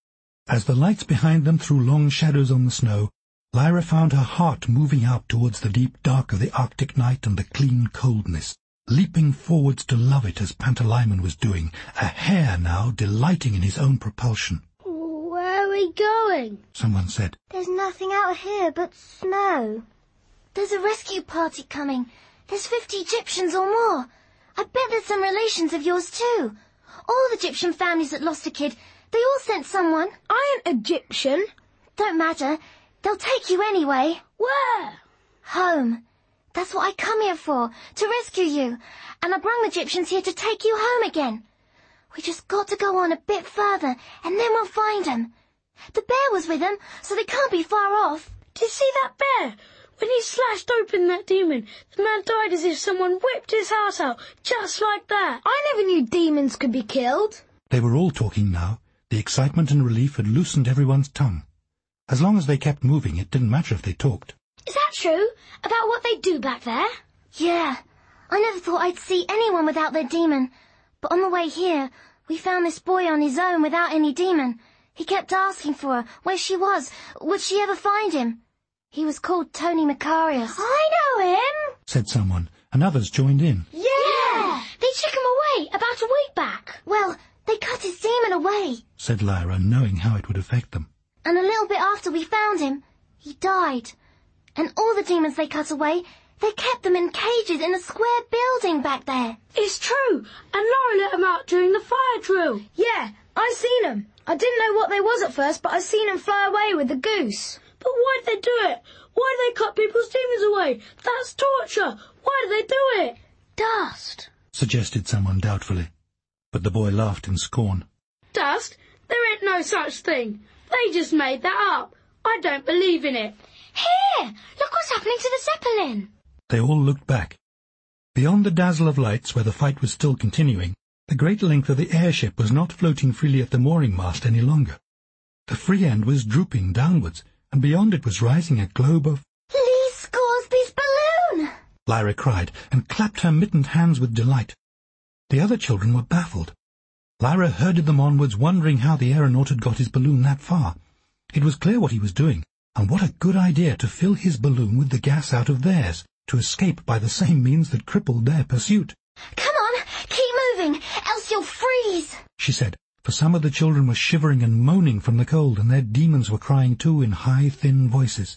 As the lights behind them threw long shadows on the snow, Lyra found her heart moving out towards the deep dark of the Arctic night and the clean coldness, leaping forwards to love it as Pantalaimon was doing, a hare now delighting in his own propulsion. Where are we going? Someone said. There's nothing out here but snow. There's a rescue party coming. There's 50 Egyptians or more. I bet there's some relations of yours too. All the Egyptian families that lost a kid, they all sent someone. I ain't Egyptian. Don't matter. They'll take you anyway. Where? Home. That's what I come here for, to rescue you. And I brung the Egyptians here to take you home again. We just got to go on a bit further, and then we'll find them. The bear was with them, so they can't be far off. Did you see that bear? When he slashed open that demon, the man died as if someone whipped his heart out, just like that. I never knew demons could be killed. They were all talking now. The excitement and relief had loosened everyone's tongue. As long as they kept moving, it didn't matter if they talked. Is that true? About what they do back there? Yeah. I never thought I'd see anyone without their demon. But on the way here, we found this boy on his own without any demon. He kept asking for her, where she was, would she ever find him? He was called Tony Macarius. I know him, said someone, and others joined in. Yeah! They took him away about a week back. Well, they cut his demon away, said Lyra, knowing how it would affect them. And a little bit after we found him, he died. And all the demons they cut away, they kept them in cages in a square building back there. It's true, and Laura let them out during the fire drill. Yeah, I seen them. I didn't know what they was at first, but I seen them fly away with the goose. But why'd they do it? Why'd they cut people's demons away? That's torture. Why did they do it? Dust, suggested someone doubtfully. But the boy laughed in scorn. Dust? There ain't no such thing. They just made that up. I don't believe in it. Here! Look what's happening to the Zeppelin. They all looked back. Beyond the dazzle of lights, where the fight was still continuing, the great length of the airship was not floating freely at the mooring mast any longer. The free end was drooping downwards, and beyond it was rising a globe of... Lee Scoresby's balloon! Lyra cried, and clapped her mittened hands with delight. The other children were baffled. Lyra herded them onwards, wondering how the aeronaut had got his balloon that far. It was clear what he was doing, and what a good idea to fill his balloon with the gas out of theirs, to escape by the same means that crippled their pursuit. Come on, keep moving, else you'll freeze, she said, for some of the children were shivering and moaning from the cold, and their demons were crying too in high, thin voices.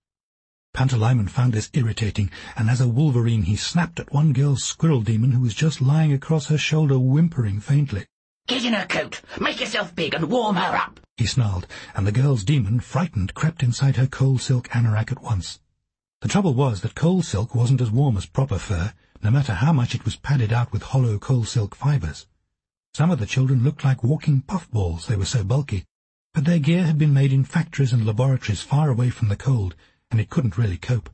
Pantalaimon found this irritating, and as a wolverine he snapped at one girl's squirrel demon who was just lying across her shoulder whimpering faintly. Get in her coat, make yourself big and warm her up, he snarled, and the girl's demon, frightened, crept inside her coal silk anorak at once. The trouble was that coal silk wasn't as warm as proper fur, no matter how much it was padded out with hollow coal silk fibres. Some of the children looked like walking puffballs, they were so bulky, but their gear had been made in factories and laboratories far away from the cold, and it couldn't really cope.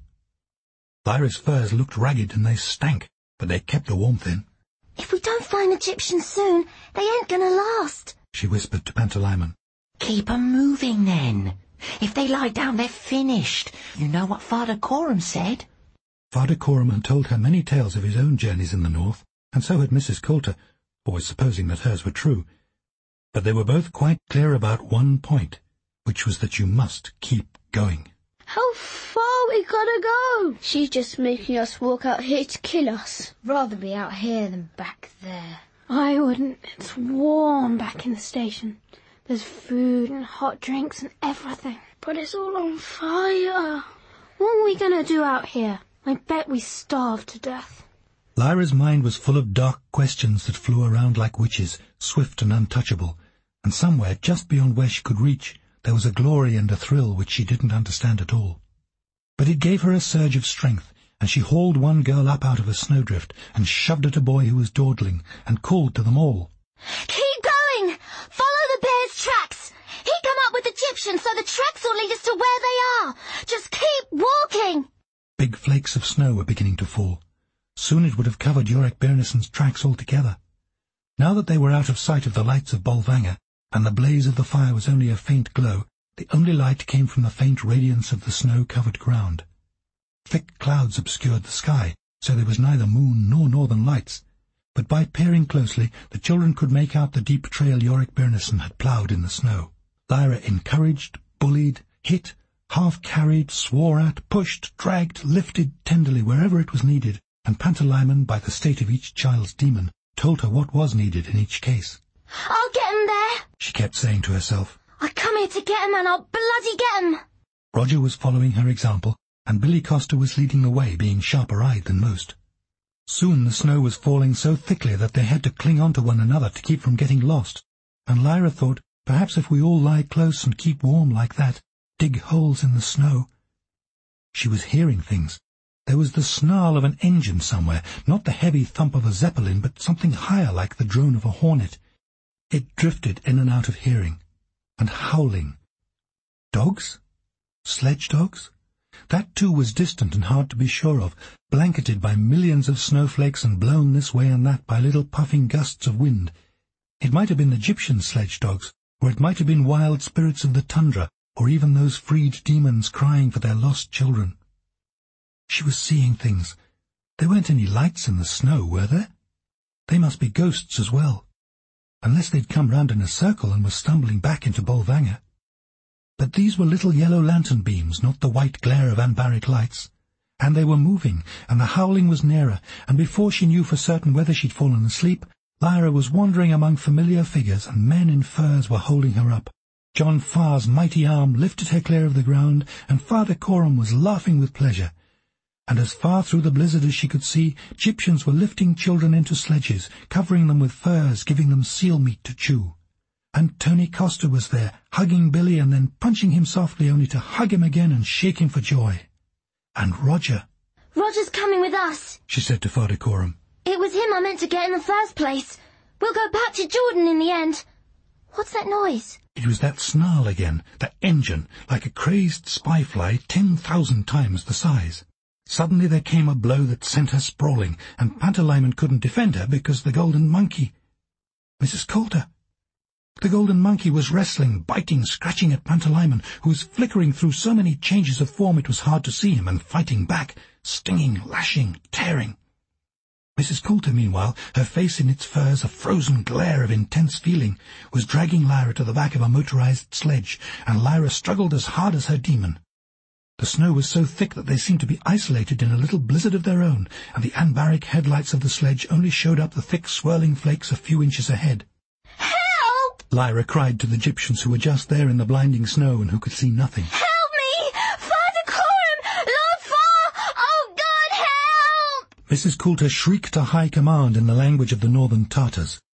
Lyra's furs looked ragged and they stank, but they kept the warmth in. If we don't find Egyptians soon, they ain't gonna last, she whispered to Pantalaimon. Keep 'em moving then. If they lie down, they're finished. You know what Father Coram said? Father Coram had told her many tales of his own journeys in the north, and so had Mrs. Coulter, always supposing that hers were true. But they were both quite clear about one point, which was that you must keep going. How far we gotta go? She's just making us walk out here to kill us. Rather be out here than back there. I wouldn't. It's warm back in the station. There's food and hot drinks and everything. But it's all on fire. What are we gonna do out here? I bet we starve to death. Lyra's mind was full of dark questions that flew around like witches, swift and untouchable, and somewhere just beyond where she could reach there was a glory and a thrill which she didn't understand at all. But it gave her a surge of strength, and she hauled one girl up out of a snowdrift and shoved at a boy who was dawdling, and called to them all. Keep going! Follow the bear's tracks! He come up with Egyptians, so the tracks will lead us to where they are! Just keep walking! Big flakes of snow were beginning to fall. Soon it would have covered Yorick Byrneson's tracks altogether. Now that they were out of sight of the lights of Bolvangar, and the blaze of the fire was only a faint glow, the only light came from the faint radiance of the snow-covered ground. Thick clouds obscured the sky, so there was neither moon nor northern lights, but by peering closely the children could make out the deep trail Yorick Byrneson had ploughed in the snow. Lyra encouraged, bullied, hit, half-carried, swore at, pushed, dragged, lifted tenderly wherever it was needed, and Pantalaimon, by the state of each child's demon, told her what was needed in each case. I'll get 'em there, she kept saying to herself. I come here to get 'em and I'll bloody get 'em. Roger was following her example, and Billy Costa was leading the way, being sharper-eyed than most. Soon the snow was falling so thickly that they had to cling on to one another to keep from getting lost, and Lyra thought, perhaps if we all lie close and keep warm like that, dig holes in the snow. She was hearing things. There was the snarl of an engine somewhere, not the heavy thump of a zeppelin, but something higher like the drone of a hornet. It drifted in and out of hearing. And howling. Dogs? Sledge dogs? That too was distant and hard to be sure of, blanketed by millions of snowflakes and blown this way and that by little puffing gusts of wind. It might have been Egyptian sledge dogs, or it might have been wild spirits of the tundra, or even those freed demons crying for their lost children. She was seeing things. There weren't any lights in the snow, were there? They must be ghosts as well. Unless they'd come round in a circle and were stumbling back into Bolvangar. But these were little yellow lantern beams, not the white glare of anbaric lights. And they were moving, and the howling was nearer, and before she knew for certain whether she'd fallen asleep, Lyra was wandering among familiar figures, and men in furs were holding her up. John Farr's mighty arm lifted her clear of the ground, and Father Coram was laughing with pleasure. And as far through the blizzard as she could see, Egyptians were lifting children into sledges, covering them with furs, giving them seal meat to chew. And Tony Costa was there, hugging Billy and then punching him softly, only to hug him again and shake him for joy. And Roger. Roger's coming with us, she said to Father Coram. It was him I meant to get in the first place. We'll go back to Jordan in the end. What's that noise? It was that snarl again, that engine, like a crazed spy-fly 10,000 times the size. Suddenly there came a blow that sent her sprawling, and Pantalaimon couldn't defend her because the golden monkey... Mrs. Coulter! The golden monkey was wrestling, biting, scratching at Pantalaimon, who was flickering through so many changes of form it was hard to see him, and fighting back, stinging, lashing, tearing. Mrs. Coulter, meanwhile, her face in its furs a frozen glare of intense feeling, was dragging Lyra to the back of a motorized sledge, and Lyra struggled as hard as her demon. The snow was so thick that they seemed to be isolated in a little blizzard of their own, and the anbaric headlights of the sledge only showed up the thick swirling flakes a few inches ahead. Help! Lyra cried to the Egyptians who were just there in the blinding snow and who could see nothing. Help me! Father Coram! Lord Farr! Oh, God, help! Mrs. Coulter shrieked a high command in the language of the northern Tartars.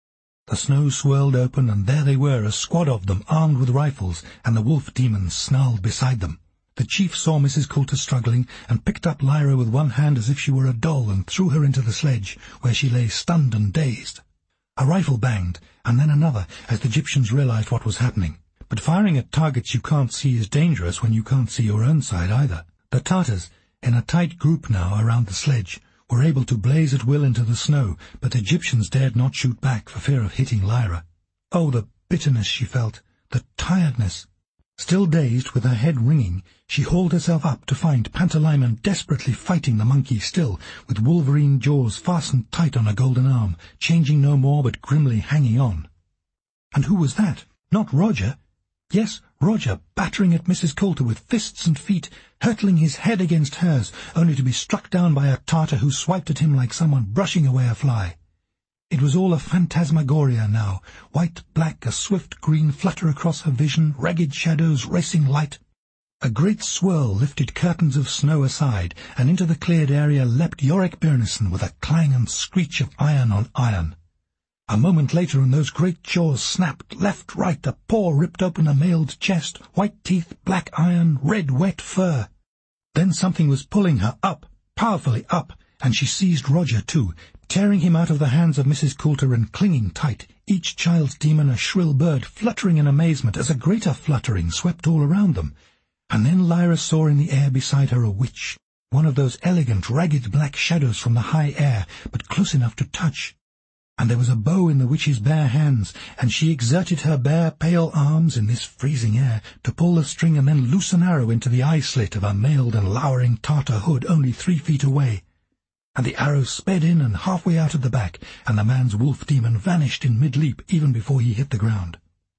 The snow swirled open, and there they were, a squad of them, armed with rifles, and the wolf demons snarled beside them. The chief saw Mrs. Coulter struggling, and picked up Lyra with one hand as if she were a doll, and threw her into the sledge, where she lay stunned and dazed. A rifle banged, and then another, as the Egyptians realized what was happening. But firing at targets you can't see is dangerous when you can't see your own side either. The Tartars, in a tight group now around the sledge, were able to blaze at will into the snow, but the Egyptians dared not shoot back for fear of hitting Lyra. Oh, the bitterness she felt, the tiredness. Still dazed, with her head ringing, she hauled herself up to find Pantalaimon desperately fighting the monkey still, with wolverine jaws fastened tight on a golden arm, changing no more but grimly hanging on. And who was that? Not Roger? Yes, Roger, battering at Mrs. Coulter with fists and feet, hurtling his head against hers, only to be struck down by a Tartar who swiped at him like someone brushing away a fly. It was all a phantasmagoria now, white, black, a swift green flutter across her vision, ragged shadows, racing light. A great swirl lifted curtains of snow aside, and into the cleared area leapt Yorick Byrnison with a clang and screech of iron on iron. A moment later, and those great jaws snapped left, right, a paw ripped open a mailed chest, white teeth, black iron, red, wet fur. Then something was pulling her up, powerfully up, and she seized Roger too, tearing him out of the hands of Mrs. Coulter and clinging tight, each child's demon a shrill bird fluttering in amazement as a greater fluttering swept all around them. And then Lyra saw in the air beside her a witch, one of those elegant, ragged black shadows from the high air, but close enough to touch. And there was a bow in the witch's bare hands, and she exerted her bare, pale arms in this freezing air to pull the string and then loose an arrow into the eye-slit of a mailed and lowering Tartar hood only 3 feet away. And the arrow sped in and halfway out at the back, and the man's wolf-demon vanished in mid-leap even before he hit the ground.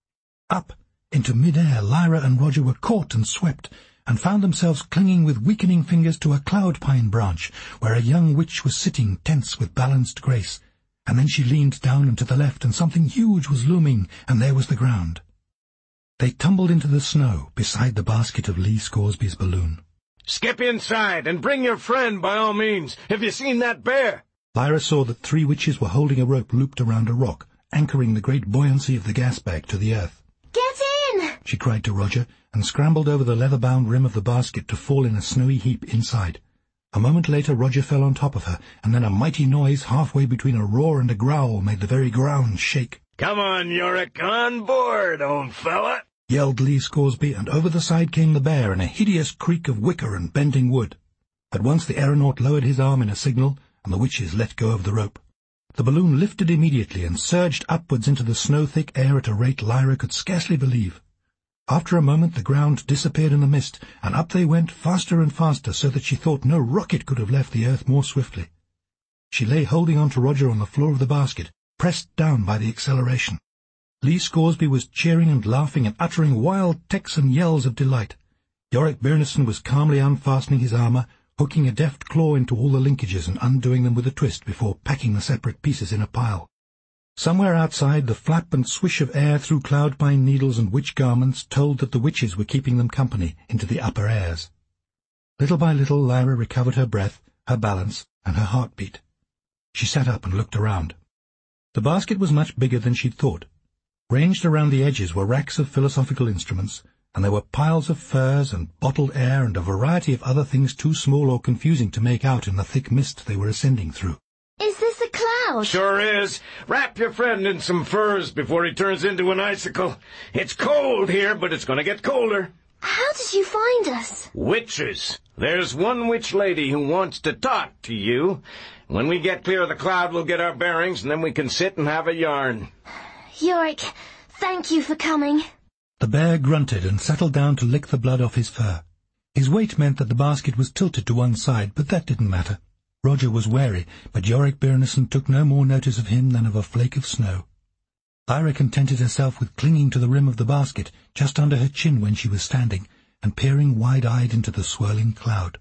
Up into mid-air, Lyra and Roger were caught and swept, and found themselves clinging with weakening fingers to a cloud-pine branch, where a young witch was sitting tense with balanced grace. And then she leaned down and to the left, and something huge was looming, and there was the ground. They tumbled into the snow beside the basket of Lee Scoresby's balloon. "Skip inside, and bring your friend, by all means. Have you seen that bear?" Lyra saw that 3 witches were holding a rope looped around a rock, anchoring the great buoyancy of the gas bag to the earth. "Get in!" she cried to Roger, and scrambled over the leather-bound rim of the basket to fall in a snowy heap inside. A moment later Roger fell on top of her, and then a mighty noise halfway between a roar and a growl made the very ground shake. "Come on, Yorick, on board, old fella!" yelled Lee Scoresby, and over the side came the bear in a hideous creak of wicker and bending wood. At once the aeronaut lowered his arm in a signal, and the witches let go of the rope. The balloon lifted immediately and surged upwards into the snow-thick air at a rate Lyra could scarcely believe. After a moment the ground disappeared in the mist, and up they went faster and faster, so that she thought no rocket could have left the earth more swiftly. She lay holding on to Roger on the floor of the basket, pressed down by the acceleration. Lee Scoresby was cheering and laughing and uttering wild Texan yells of delight. Yorick Byrnison was calmly unfastening his armour, hooking a deft claw into all the linkages and undoing them with a twist before packing the separate pieces in a pile. Somewhere outside, the flap and swish of air through cloud-pine needles and witch garments told that the witches were keeping them company into the upper airs. Little by little Lyra recovered her breath, her balance, and her heartbeat. She sat up and looked around. The basket was much bigger than she'd thought. Ranged around the edges were racks of philosophical instruments, and there were piles of furs and bottled air and a variety of other things too small or confusing to make out in the thick mist they were ascending through. "Is this a cloud?" "Sure is. Wrap your friend in some furs before he turns into an icicle. It's cold here, but it's going to get colder." "How did you find us?" "Witches. There's one witch lady who wants to talk to you. When we get clear of the cloud, we'll get our bearings, and then we can sit and have a yarn." "Yorick, thank you for coming." The bear grunted and settled down to lick the blood off his fur. His weight meant that the basket was tilted to one side, but that didn't matter. Roger was wary, but Yorick Byrnison took no more notice of him than of a flake of snow. Lyra contented herself with clinging to the rim of the basket, just under her chin when she was standing, and peering wide-eyed into the swirling cloud.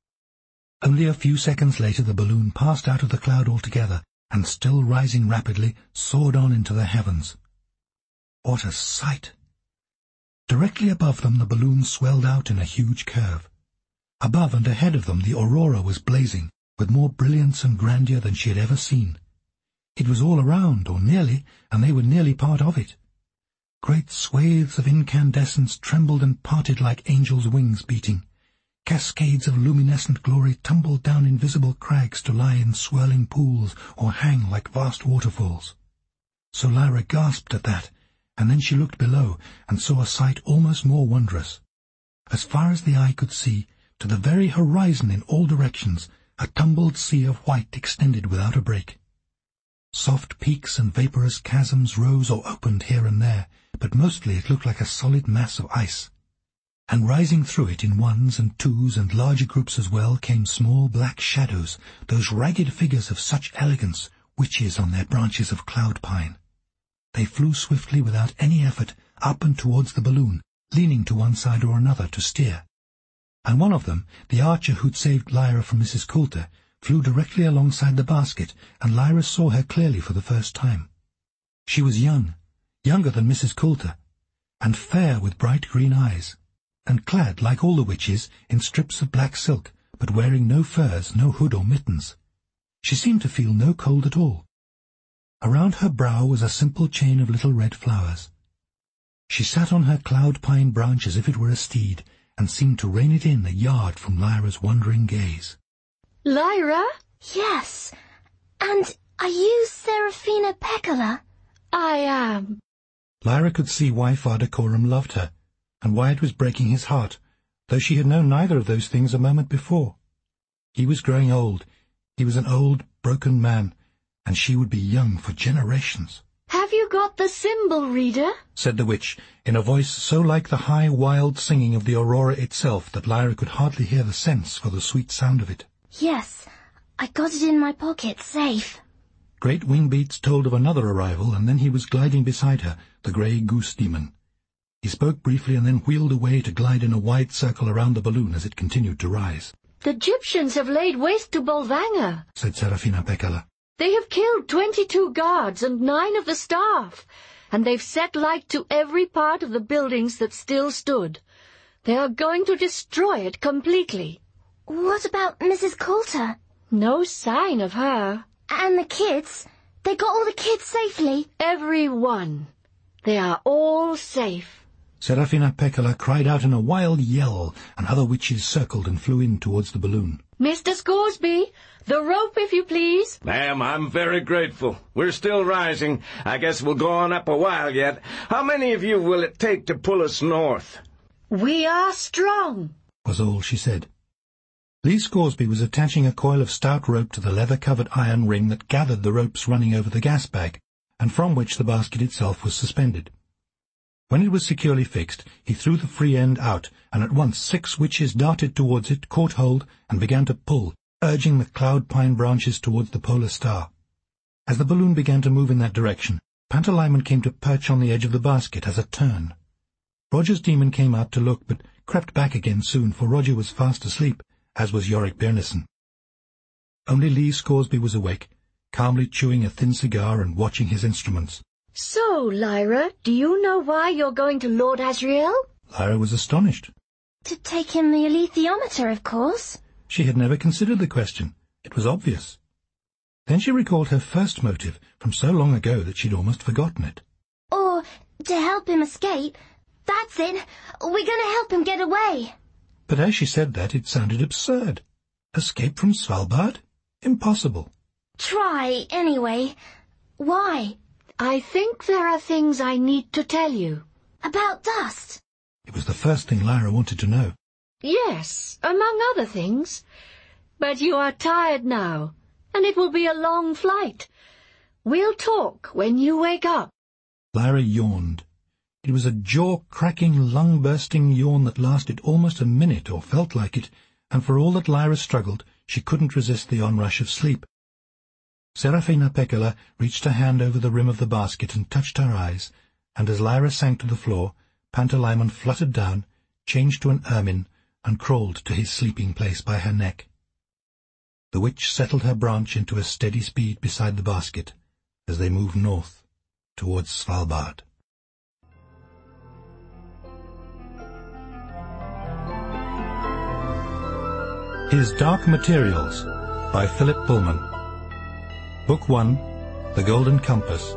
Only a few seconds later the balloon passed out of the cloud altogether, and still rising rapidly, soared on into the heavens. What a sight! Directly above them the balloon swelled out in a huge curve. Above and ahead of them the aurora was blazing, with more brilliance and grandeur than she had ever seen. It was all around, or nearly, and they were nearly part of it. Great swathes of incandescence trembled and parted like angels' wings beating. Cascades of luminescent glory tumbled down invisible crags to lie in swirling pools or hang like vast waterfalls. So Lyra gasped at that, and then she looked below and saw a sight almost more wondrous. As far as the eye could see, to the very horizon in all directions, a tumbled sea of white extended without a break. Soft peaks and vaporous chasms rose or opened here and there, but mostly it looked like a solid mass of ice. And rising through it in ones and twos and larger groups as well came small black shadows, those ragged figures of such elegance, witches on their branches of cloud pine. They flew swiftly without any effort up and towards the balloon, leaning to one side or another to steer. And one of them, the archer who'd saved Lyra from Mrs. Coulter, flew directly alongside the basket, and Lyra saw her clearly for the first time. She was young, younger than Mrs. Coulter, and fair with bright green eyes, and clad, like all the witches, in strips of black silk, but wearing no furs, no hood or mittens. She seemed to feel no cold at all. Around her brow was a simple chain of little red flowers. She sat on her cloud pine branch as if it were a steed, and seemed to rein it in a yard from Lyra's wondering gaze. Lyra? Yes. And are you Seraphina Pekkala? I am. Lyra could see why Father Coram loved her, and why it was breaking his heart, though she had known neither of those things a moment before. He was growing old. He was an old, broken man, and she would be young for generations. Have you got the symbol reader? Said the witch, in a voice so like the high, wild singing of the aurora itself that Lyra could hardly hear the sense for the sweet sound of it. Yes, I got it in my pocket, safe. Great wing beats told of another arrival, and then he was gliding beside her, the grey goose demon. He spoke briefly and then wheeled away to glide in a wide circle around the balloon as it continued to rise. The Egyptians have laid waste to Bolvangar, said Seraphina Pekkala. They have killed 22 guards and 9 of the staff, and they've set light to every part of the buildings that still stood. They are going to destroy it completely. What about Mrs. Coulter? No sign of her. And the kids? They got all the kids safely? Every one. They are all safe. Seraphina Pekkala cried out in a wild yell, and other witches circled and flew in towards the balloon. Mr. Scoresby, the rope, if you please. Ma'am, I'm very grateful. We're still rising. I guess we'll go on up a while yet. How many of you will it take to pull us north? We are strong, was all she said. Lee Scoresby was attaching a coil of stout rope to the leather-covered iron ring that gathered the ropes running over the gas bag, and from which the basket itself was suspended. When it was securely fixed, he threw the free end out, and at once 6 witches darted towards it, caught hold, and began to pull, urging the cloud pine branches towards the polar star. As the balloon began to move in that direction, Pantalaimon came to perch on the edge of the basket as a turn. Roger's demon came out to look, but crept back again soon, for Roger was fast asleep, as was Yorick Byrnison. Only Lee Scoresby was awake, calmly chewing a thin cigar and watching his instruments. So, Lyra, do you know why you're going to Lord Asriel? Lyra was astonished. To take him the alethiometer, of course. She had never considered the question. It was obvious. Then she recalled her first motive from so long ago that she'd almost forgotten it. Or to help him escape. That's it. We're going to help him get away. But as she said that, it sounded absurd. Escape from Svalbard? Impossible. Try, anyway. Why? I think there are things I need to tell you. About dust? It was the first thing Lyra wanted to know. Yes, among other things. But you are tired now, and it will be a long flight. We'll talk when you wake up. Lyra yawned. It was a jaw-cracking, lung-bursting yawn that lasted almost a minute, or felt like it, and for all that Lyra struggled, she couldn't resist the onrush of sleep. Seraphina Pekkala reached her hand over the rim of the basket and touched her eyes, and as Lyra sank to the floor, Pantalaimon fluttered down, changed to an ermine, and crawled to his sleeping place by her neck. The witch settled her branch into a steady speed beside the basket as they moved north towards Svalbard. His Dark Materials by Philip Pullman. Book 1, The Golden Compass.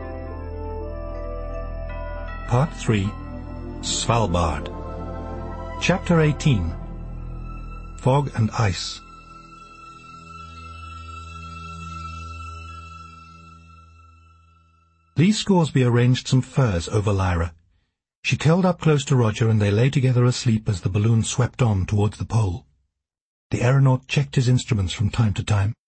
Part 3. Svalbard. Chapter 18. Fog and Ice. Lee Scoresby arranged some furs over Lyra. She curled up close to Roger and they lay together asleep as the balloon swept on towards the pole. The aeronaut checked his instruments from time to time,